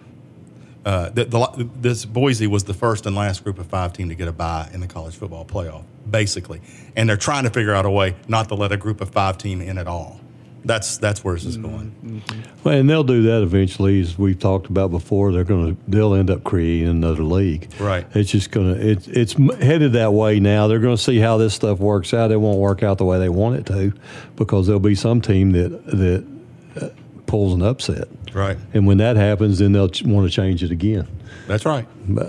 uh, the, the, this Boise was the first and last group of five team to get a bye in the college football playoff, basically. And they're trying to figure out a way not to let a group of five team in at all. That's that's where this is going. Well, and they'll do that eventually, as we've talked about before. They're going to they'll end up creating another league. Right. It's just going to it's it's headed that way now. They're going to see how this stuff works out. It won't work out the way they want it to, because there'll be some team that that uh, pulls an upset. Right. And when that happens, then they'll ch- want to change it again. That's right.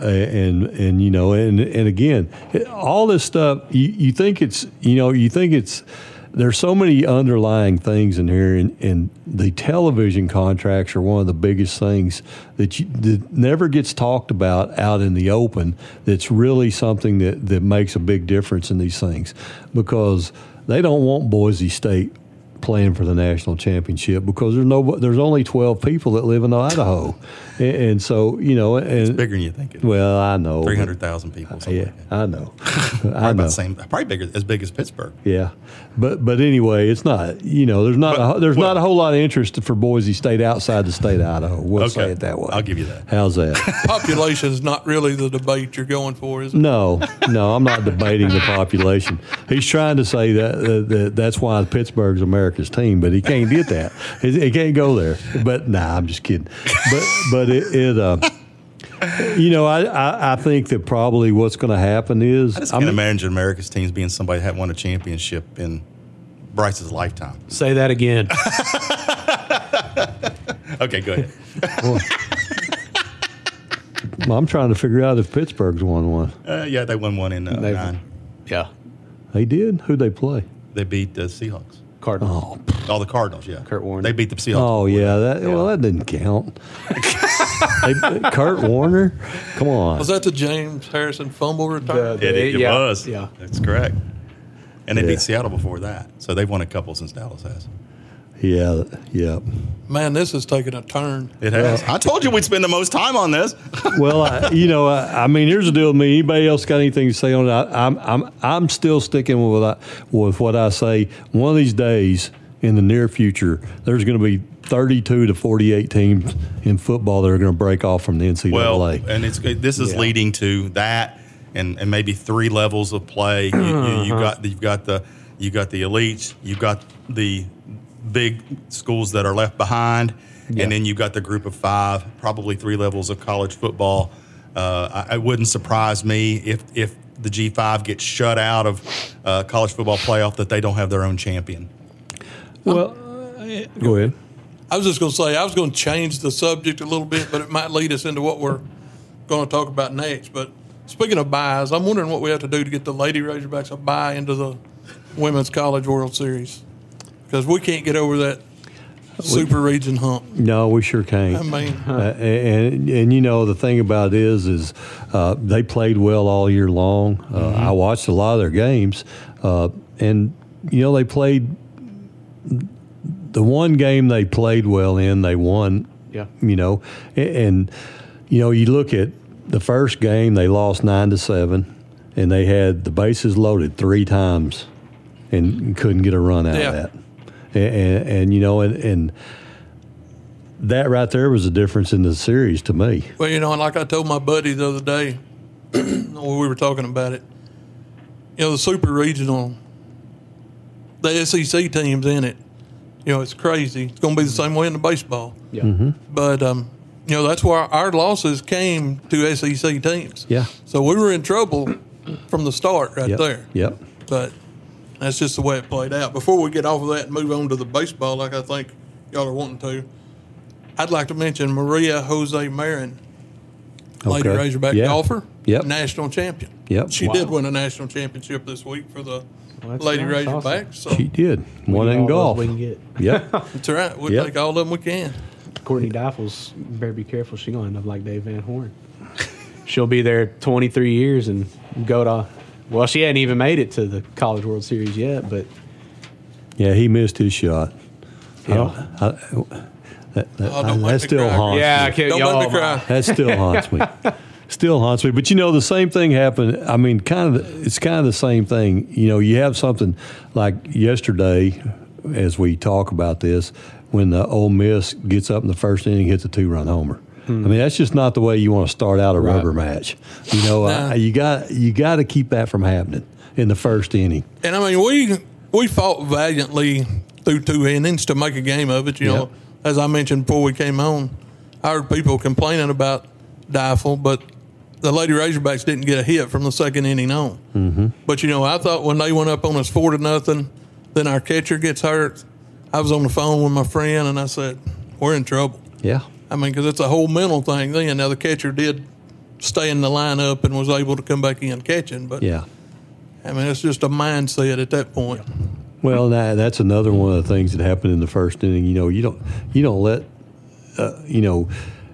and and you know and and again, all this stuff you, you think it's you know you think it's there's so many underlying things in here, and, and the television contracts are one of the biggest things that, you, that never gets talked about out in the open. That's really something that, that makes a big difference in these things, because they don't want Boise State playing for the national championship, because there's no there's only twelve people that live in Idaho, and, and so you know and It's bigger than you think it is. well I know Three hundred thousand people. something yeah like that. I know Probably I about know the same. Probably bigger, as big as Pittsburgh. yeah, but but anyway, it's not. You know, there's not But- a, there's well- not a whole lot of interest for Boise State outside the state of Idaho. We'll Okay. say it that way. I'll give you that. How's that? Population is not really the debate you're going for, is it? No, no, I'm not debating the population. He's trying to say that, that, that that's why Pittsburgh's America's team, but he can't get that. He, he can't go there. But nah, I'm just kidding. But but it. it uh, you know, I, I, I think that probably what's going to happen is I just I can't mean, imagine America's teams being somebody that had won a championship in Bryce's lifetime. Say that again. Okay, go ahead. well, I'm trying to figure out if Pittsburgh's won one. Uh, yeah, they won one in uh, They've- nine. Yeah. They did. Who'd they play? They beat the Seahawks. Cardinals. Oh, All the Cardinals, yeah. Kurt Warner. They beat the Seahawks. Oh yeah, that well that didn't count. They, Kurt Warner, come on. Was that the James Harrison fumble return? The- It, it, it Yeah, was. yeah. That's correct. And they Yeah. beat Seattle before that. So they've won a couple since Dallas has. Yeah, yeah. Man, this is taking a turn. It has. I told you we'd spend the most time on this. Well, I, you know, I, I mean, here's the deal with me. Anybody else got anything to say on it? I, I'm I'm I'm still sticking with what I, with what I say. One of these days, in the near future, there's going to be thirty-two to forty-eight teams in football that are going to break off from the N C double A. Well, and it's this is Yeah. leading to that, and, and maybe three levels of play. You, you, you've got you've got the you got the elites, you've got the big schools that are left behind, Yeah. and then you've got the group of five, probably three levels of college football. Uh, I, it wouldn't surprise me if if the G five gets shut out of uh, college football playoff that they don't have their own champion. Well, go ahead. I was just going to say, I was going to change the subject a little bit, but it might lead us into what we're going to talk about next. But speaking of buys, I'm wondering what we have to do to get the Lady Razorbacks a buy into the Women's College World Series. Because we can't get over that super region hump. No, we sure can't. I mean, Uh, and and you know the thing about it is is uh, they played well all year long. Uh, Mm-hmm. I watched a lot of their games, uh, and you know they played the one game they played well in. They won. Yeah. You know, and, and you know you look at the first game they lost nine to seven, and they had the bases loaded three times, and couldn't get a run out Yeah. of that. And, and, and you know and. and that right there was a difference in the series to me. well, you know, and like I told my buddy the other day when we were talking about it, you know, the super regional, the S E C teams in it, you know, it's crazy. It's going to be the same way in the baseball. Yeah. Mm-hmm. But, um, you know, that's why our losses came to S E C teams. Yeah. So we were in trouble from the start right Yep. there. Yep. But that's just the way it played out. Before we get off of that and move on to the baseball, like I think y'all are wanting to, I'd like to mention Maria Jose Marin, Lady Okay. Razorback Yeah. golfer, Yep. national champion. Yep. She Wow. did win a national championship this week for the Well, that's Lady nice. Razorbacks. So She did. We One get in all those golf. we can get. Yep. that's right. We'll Yep. take all of them we can. Courtney Difels, better be careful. She's going to end up like Dave Van Horn. She'll be there twenty-three years and go to, well, she hadn't even made it to the College World Series yet, but Yeah, he missed his shot. I Yeah. don't, I, that, that, Oh, don't make that me still cry. haunts yeah, I me. can't, Don't y'all, make me cry. That still haunts me. Still haunts me. But you know, the same thing happened. I mean, kind of, it's kind of the same thing. You know, you have something like yesterday, as we talk about this, when the Ole Miss gets up in the first inning, hits a two-run homer. I mean, that's just not the way you want to start out a Right. rubber match. You know, Nah. uh, you got you got to keep that from happening in the first inning. And I mean, we we fought valiantly through two innings to make a game of it. You know, Yep. as I mentioned before we came on, I heard people complaining about Difel, but the Lady Razorbacks didn't get a hit from the second inning on. Mm-hmm. But you know, I thought when they went up on us four to nothing, then our catcher gets hurt. I was on the phone with my friend and I said, "We're in trouble." Yeah. I mean, because it's a whole mental thing. Then now the catcher did stay in the lineup and was able to come back in catching, but Yeah. I mean, it's just a mindset at that point. Well, that, that's another one of the things that happened in the first inning. You know, you don't you don't let uh, you know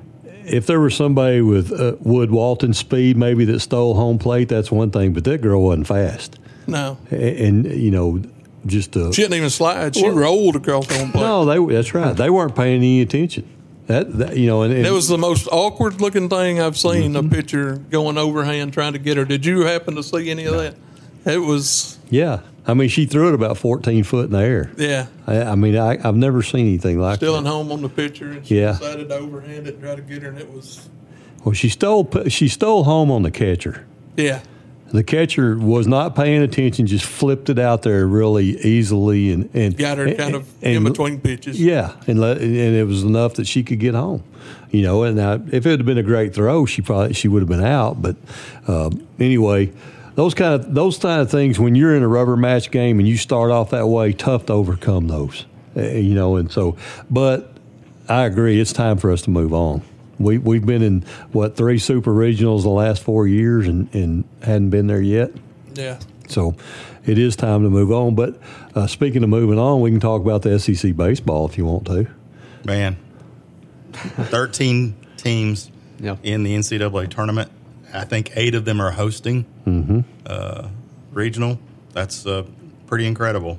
if there was somebody with uh, Wood Walton speed maybe that stole home plate, that's one thing. But that girl wasn't fast, No, and, and you know, just uh, she didn't even slide. She Well- rolled across the home plate. no, they that's right. They weren't paying any attention. That, that you know, and, and It was the most awkward looking thing I've seen. Mm-hmm. A pitcher going overhand trying to get her. Did you happen to see any of that? It was, yeah. I mean, she threw it about fourteen foot in the air. yeah, I, I mean, I, I've never seen anything like still that. in home on the pitcher, and she Yeah. decided to overhand it and try to get her, and it was, Well, she stole she stole home on the catcher. yeah, The catcher was not paying attention, just flipped it out there really easily, and, and got her kind of and- in between pitches. Yeah, and let, and it was enough that she could get home. You know, and now, if it had been a great throw, she probably she would have been out. But um, anyway, those kind of those kind of things when you're in a rubber match game and you start off that way, tough to overcome those. Uh, you know, and so, but I agree, it's time for us to move on. We we've been in what three super regionals the last four years and, and hadn't been there yet. Yeah. So it is time to move on. But uh, speaking of moving on, we can talk about the S E C baseball if you want to. Man, thirteen teams Yeah. in the N C double A tournament. I think eight of them are hosting Mm-hmm. uh, regional. That's uh, pretty incredible.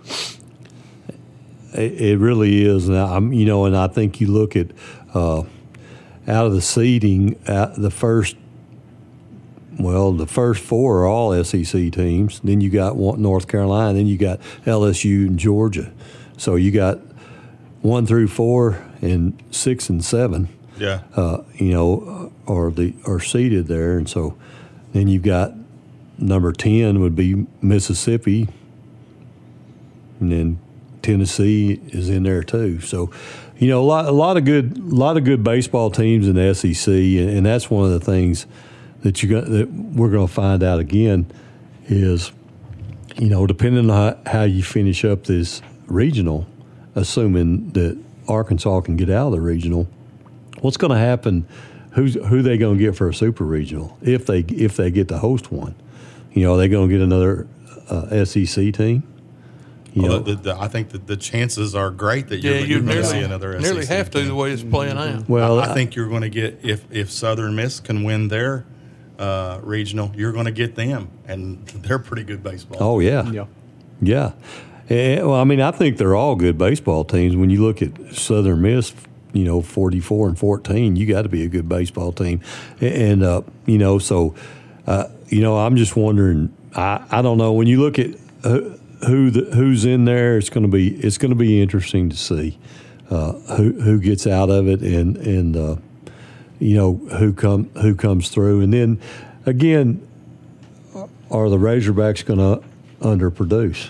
It, it really is. And I'm, you know, and I think you look at uh, out of the seeding, uh, the first, well, the first four are all S E C teams. Then you got one, North Carolina. Then you got L S U and Georgia. So you got one through four and six and seven. Yeah. Uh, you know, are the are seated there, and so then you've got number ten would be Mississippi, and then Tennessee is in there too. So, you know, a lot a lot of good a lot of good baseball teams in the S E C, and, and that's one of the things that you got that we're going to find out again is, you know, depending on how, how you finish up this regional, assuming that Arkansas can get out of the regional, what's going to happen? Who's who they going to get for a super regional if they if they get to host one? You know, are they going to get another uh, S E C team? You Well, know, the, the, I think that the chances are great that Yeah, you're, you'd you're going to nearly, see another nearly S E C have to team. the way it's playing out. well, I, I think you're going to get if if Southern Miss can win their uh, regional, you're going to get them, and they're pretty good baseball. oh yeah, Yeah. yeah. Eh, well, I mean, I think they're all good baseball teams. When you look at Southern Miss, you know, forty-four and fourteen, you got to be a good baseball team, and uh, you know, so uh, you know, I'm just wondering. I, I don't know when you look at uh, who the, who's in there. It's going to be it's going to be interesting to see uh, who who gets out of it, and and uh, you know who come who comes through, and then again, are the Razorbacks going to underproduce?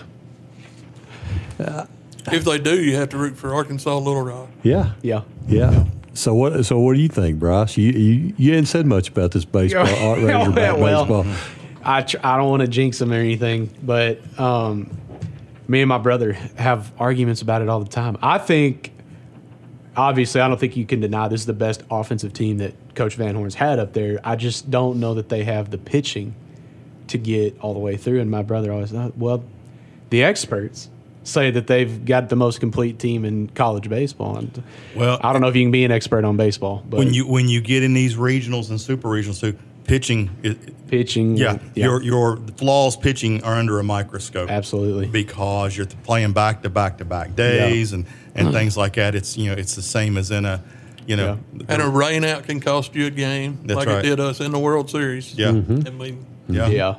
If they do, you have to root for Arkansas Little Rock. Yeah, Yeah. yeah. So what? So what do you think, Bryce? You you, you hadn't said much about this baseball, Art Razorback Well, baseball. I, tr- I don't want to jinx them or anything, but um, me and my brother have arguments about it all the time. I think, obviously, I don't think you can deny this is the best offensive team that Coach Van Horn's had up there. I just don't know that they have the pitching to get all the way through. And my brother always, uh, well, the experts say that they've got the most complete team in college baseball. And Well, I don't know if you can be an expert on baseball, but when you when you get in these regionals and super regionals too, pitching, it, pitching, yeah, your your flaws pitching are under a microscope. absolutely. Because you're playing back to back to back days and, and things like that. It's you know it's the same as in a you know And a rain out can cost you a game, That's like right. it did us in the World Series. yeah I mean, yeah Yeah.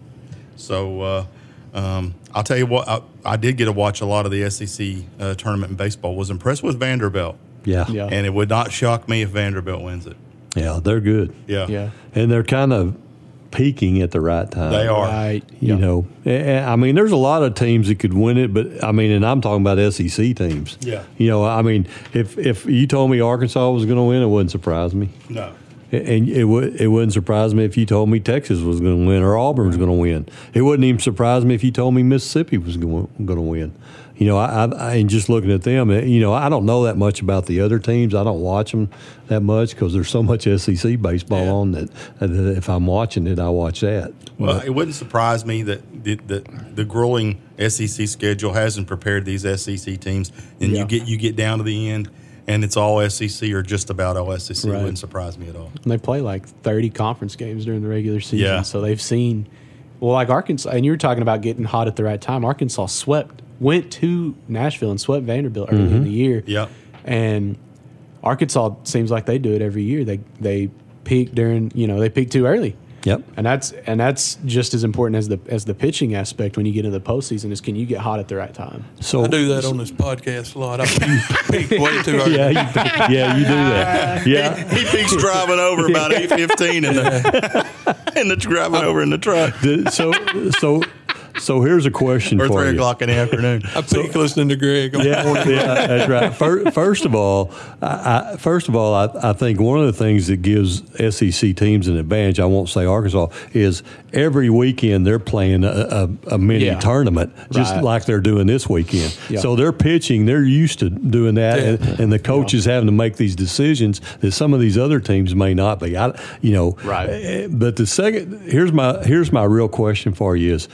So uh, um, I'll tell you what I, I did get to watch a lot of the S E C uh, tournament in baseball. Was impressed with Vanderbilt, Yeah, Yeah. and it would not shock me if Vanderbilt wins it. yeah, they're good, Yeah, Yeah. and they're kind of peaking at the right time. they are. Right. You Yeah. know, Eh, eh, I mean, there's a lot of teams that could win it, but I mean, and I'm talking about S E C teams. Yeah. You know, I mean, if if you told me Arkansas was going to win, it wouldn't surprise me. No. And it would it wouldn't surprise me if you told me Texas was going to win or Auburn was going to win. It wouldn't even surprise me if you told me Mississippi was going to win. You know, I, I and just looking at them, you know, I don't know that much about the other teams. I don't watch them that much because there's so much S E C baseball Yeah. on that, that if I'm watching it, I watch that. Well, But- it wouldn't surprise me that the, the, the grueling S E C schedule hasn't prepared these S E C teams, and Yeah. you get you get down to the end, and it's all S E C or just about all S E C. It Right. wouldn't surprise me at all. And they play like thirty conference games during the regular season. Yeah. So they've seen, well, like Arkansas, and you were talking about getting hot at the right time. Arkansas swept, went to Nashville and swept Vanderbilt early in the year. Yep. And Arkansas seems like they do it every year. They they peak during, you know, they peak too early. Yep. And that's and that's just as important as the as the pitching aspect when you get into the postseason is can you get hot at the right time? So I do that on this podcast a lot. I peak way too early. Yeah, you, yeah, you do that. Yeah. He peaks driving over about eight fifteen in the and the driving over in the truck The- so so so here's a question or for three you. o'clock in the afternoon. I peak listening to Greg. On Yeah, yeah, that's right. First, first of all, I, I, first of all, I, I think one of the things that gives S E C teams an advantage, I won't say Arkansas, is every weekend they're playing a, a, a mini Yeah. tournament, just Right. like they're doing this weekend. Yeah. So they're pitching, they're used to doing that, Yeah. and, and the coaches having to make these decisions that some of these other teams may not be. I, you know, Right. eh, But the second, here's my here's my real question for you is,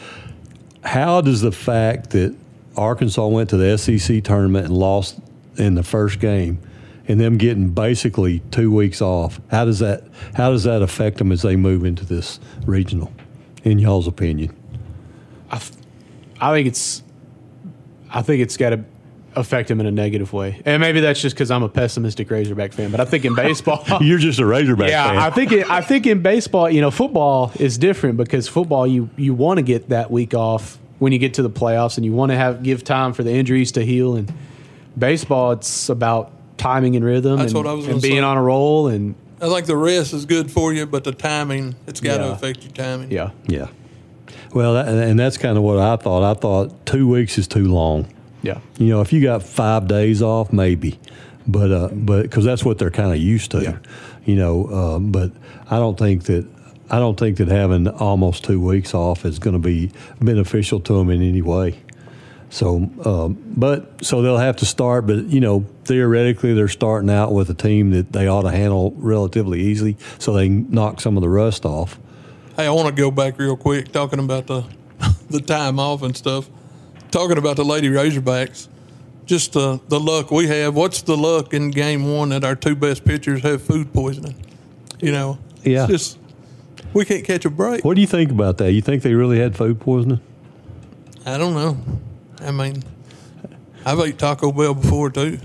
how does the fact that Arkansas went to the S E C tournament and lost in the first game, and them getting basically two weeks off, how does that how does that affect them as they move into this regional? In y'all's opinion, I, th- I think it's I think it's got to affect him in a negative way, and maybe that's just because I'm a pessimistic Razorback fan. But I think in baseball, you're just a Razorback yeah, fan. I think it, I think in baseball, you know, football is different because football you you want to get that week off when you get to the playoffs, and you want to have give time for the injuries to heal. And baseball, it's about timing and rhythm, That's and, what I was and gonna being say. on a roll. And I think the rest is good for you, but the timing, it's got to Yeah. affect your timing. yeah, Yeah. Well, that, and that's kind of what I thought. I thought two weeks is too long. yeah, You know, if you got five days off, maybe, but uh, but because that's what they're kind of used to. Yeah. You know, uh, but I don't think that I don't think that having almost two weeks off is going to be beneficial to them in any way. So, um, but so they'll have to start. But you know, theoretically, they're starting out with a team that they ought to handle relatively easily, so they can knock some of the rust off. Hey, I want to go back real quick, talking about the the time off and stuff. Talking about the Lady Razorbacks, just the the luck we have. What's the luck in game one that our two best pitchers have food poisoning? You know, Yeah. It's just we can't catch a break. What do you think about that? You think they really had food poisoning? I don't know. I mean, I've ate Taco Bell before too.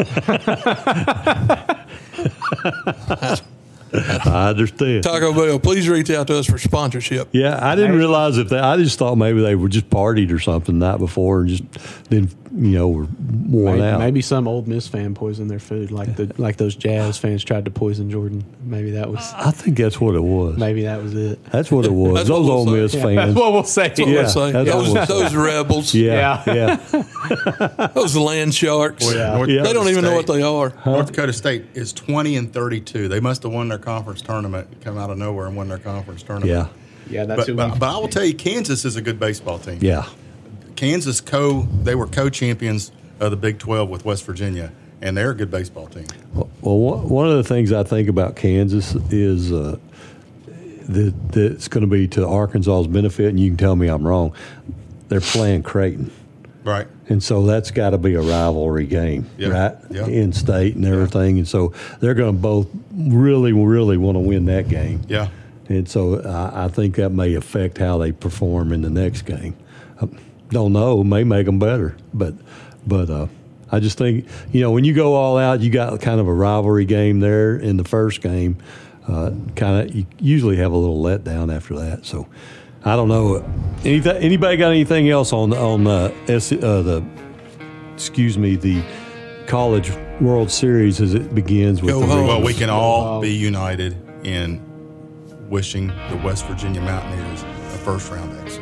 I understand. Taco Bell, please reach out to us for sponsorship. Yeah, I didn't realize if they. I just thought maybe they were just partied or something the night before and just then you know were worn maybe, out. maybe some Old Miss fan poisoned their food, like the like those Jazz fans tried to poison Jordan. Maybe that was I think that's what it was. maybe that was it. That's what it was. That's what Those we'll Ole say. Miss Yeah, fans. that's what we'll say. That's what Yeah, we'll say. that's Those, what we'll those rebels, yeah, Yeah. yeah, those land sharks. Yeah. North Yeah. They don't even know what State- they are. North Dakota State is twenty and thirty-two. They must have won their conference tournament, come out of nowhere and won their conference tournament. yeah, Yeah, that's But, who but, we. but I will tell you, Kansas is a good baseball team. yeah. Kansas co they were co-champions of the Big twelve with West Virginia, and they're a good baseball team. Well, one one of the things I think about Kansas is uh, that that's going to be to Arkansas's benefit, and you can tell me I'm wrong. They're playing Creighton. Right. And so that's got to be a rivalry game, Yeah. right? Yeah. In state and everything. And so they're going to both really, really want to win that game. Yeah. And so I, I think that may affect how they perform in the next game. I don't know, may make them better, but but uh, I just think you know when you go all out, you got kind of a rivalry game there in the first game. Uh, kind of you usually have a little letdown after that. So I don't know. Anything? Anybody got anything else on on uh, S, uh, the excuse me the College World Series as it begins with Go the home. Well, we can all be united in wishing the West Virginia Mountaineers a first round exit.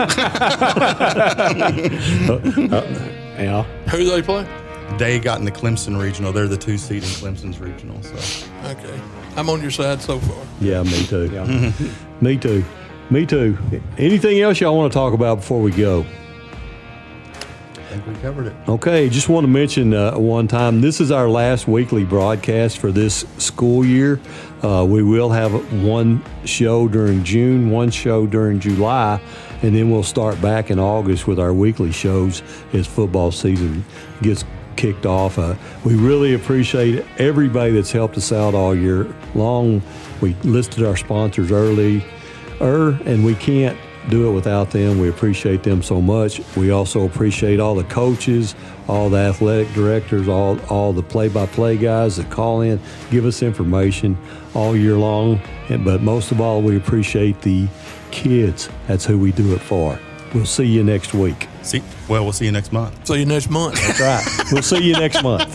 Yeah. Who do they play? They got in the Clemson regional. They're the two seed in Clemson's regional. So Okay, I'm on your side so far. Yeah, me too. Yeah. Me too. Me too. Anything else y'all want to talk about before we go? I think we covered it. Okay, just want to mention uh, one time, this is our last weekly broadcast for this school year. Uh, we will have one show during June, one show during July, and then we'll start back in August with our weekly shows as football season gets kicked off. Uh, we really appreciate everybody that's helped us out all year long. We listed our sponsors early, er, and we can't do it without them. We appreciate them so much. We also appreciate all the coaches, all the athletic directors, all all the play-by-play guys that call in, give us information all year long. And, but most of all, we appreciate the kids. That's who we do it for. We'll see you next week. See, well, we'll see you next month. See you next month. That's right. We'll see you next month.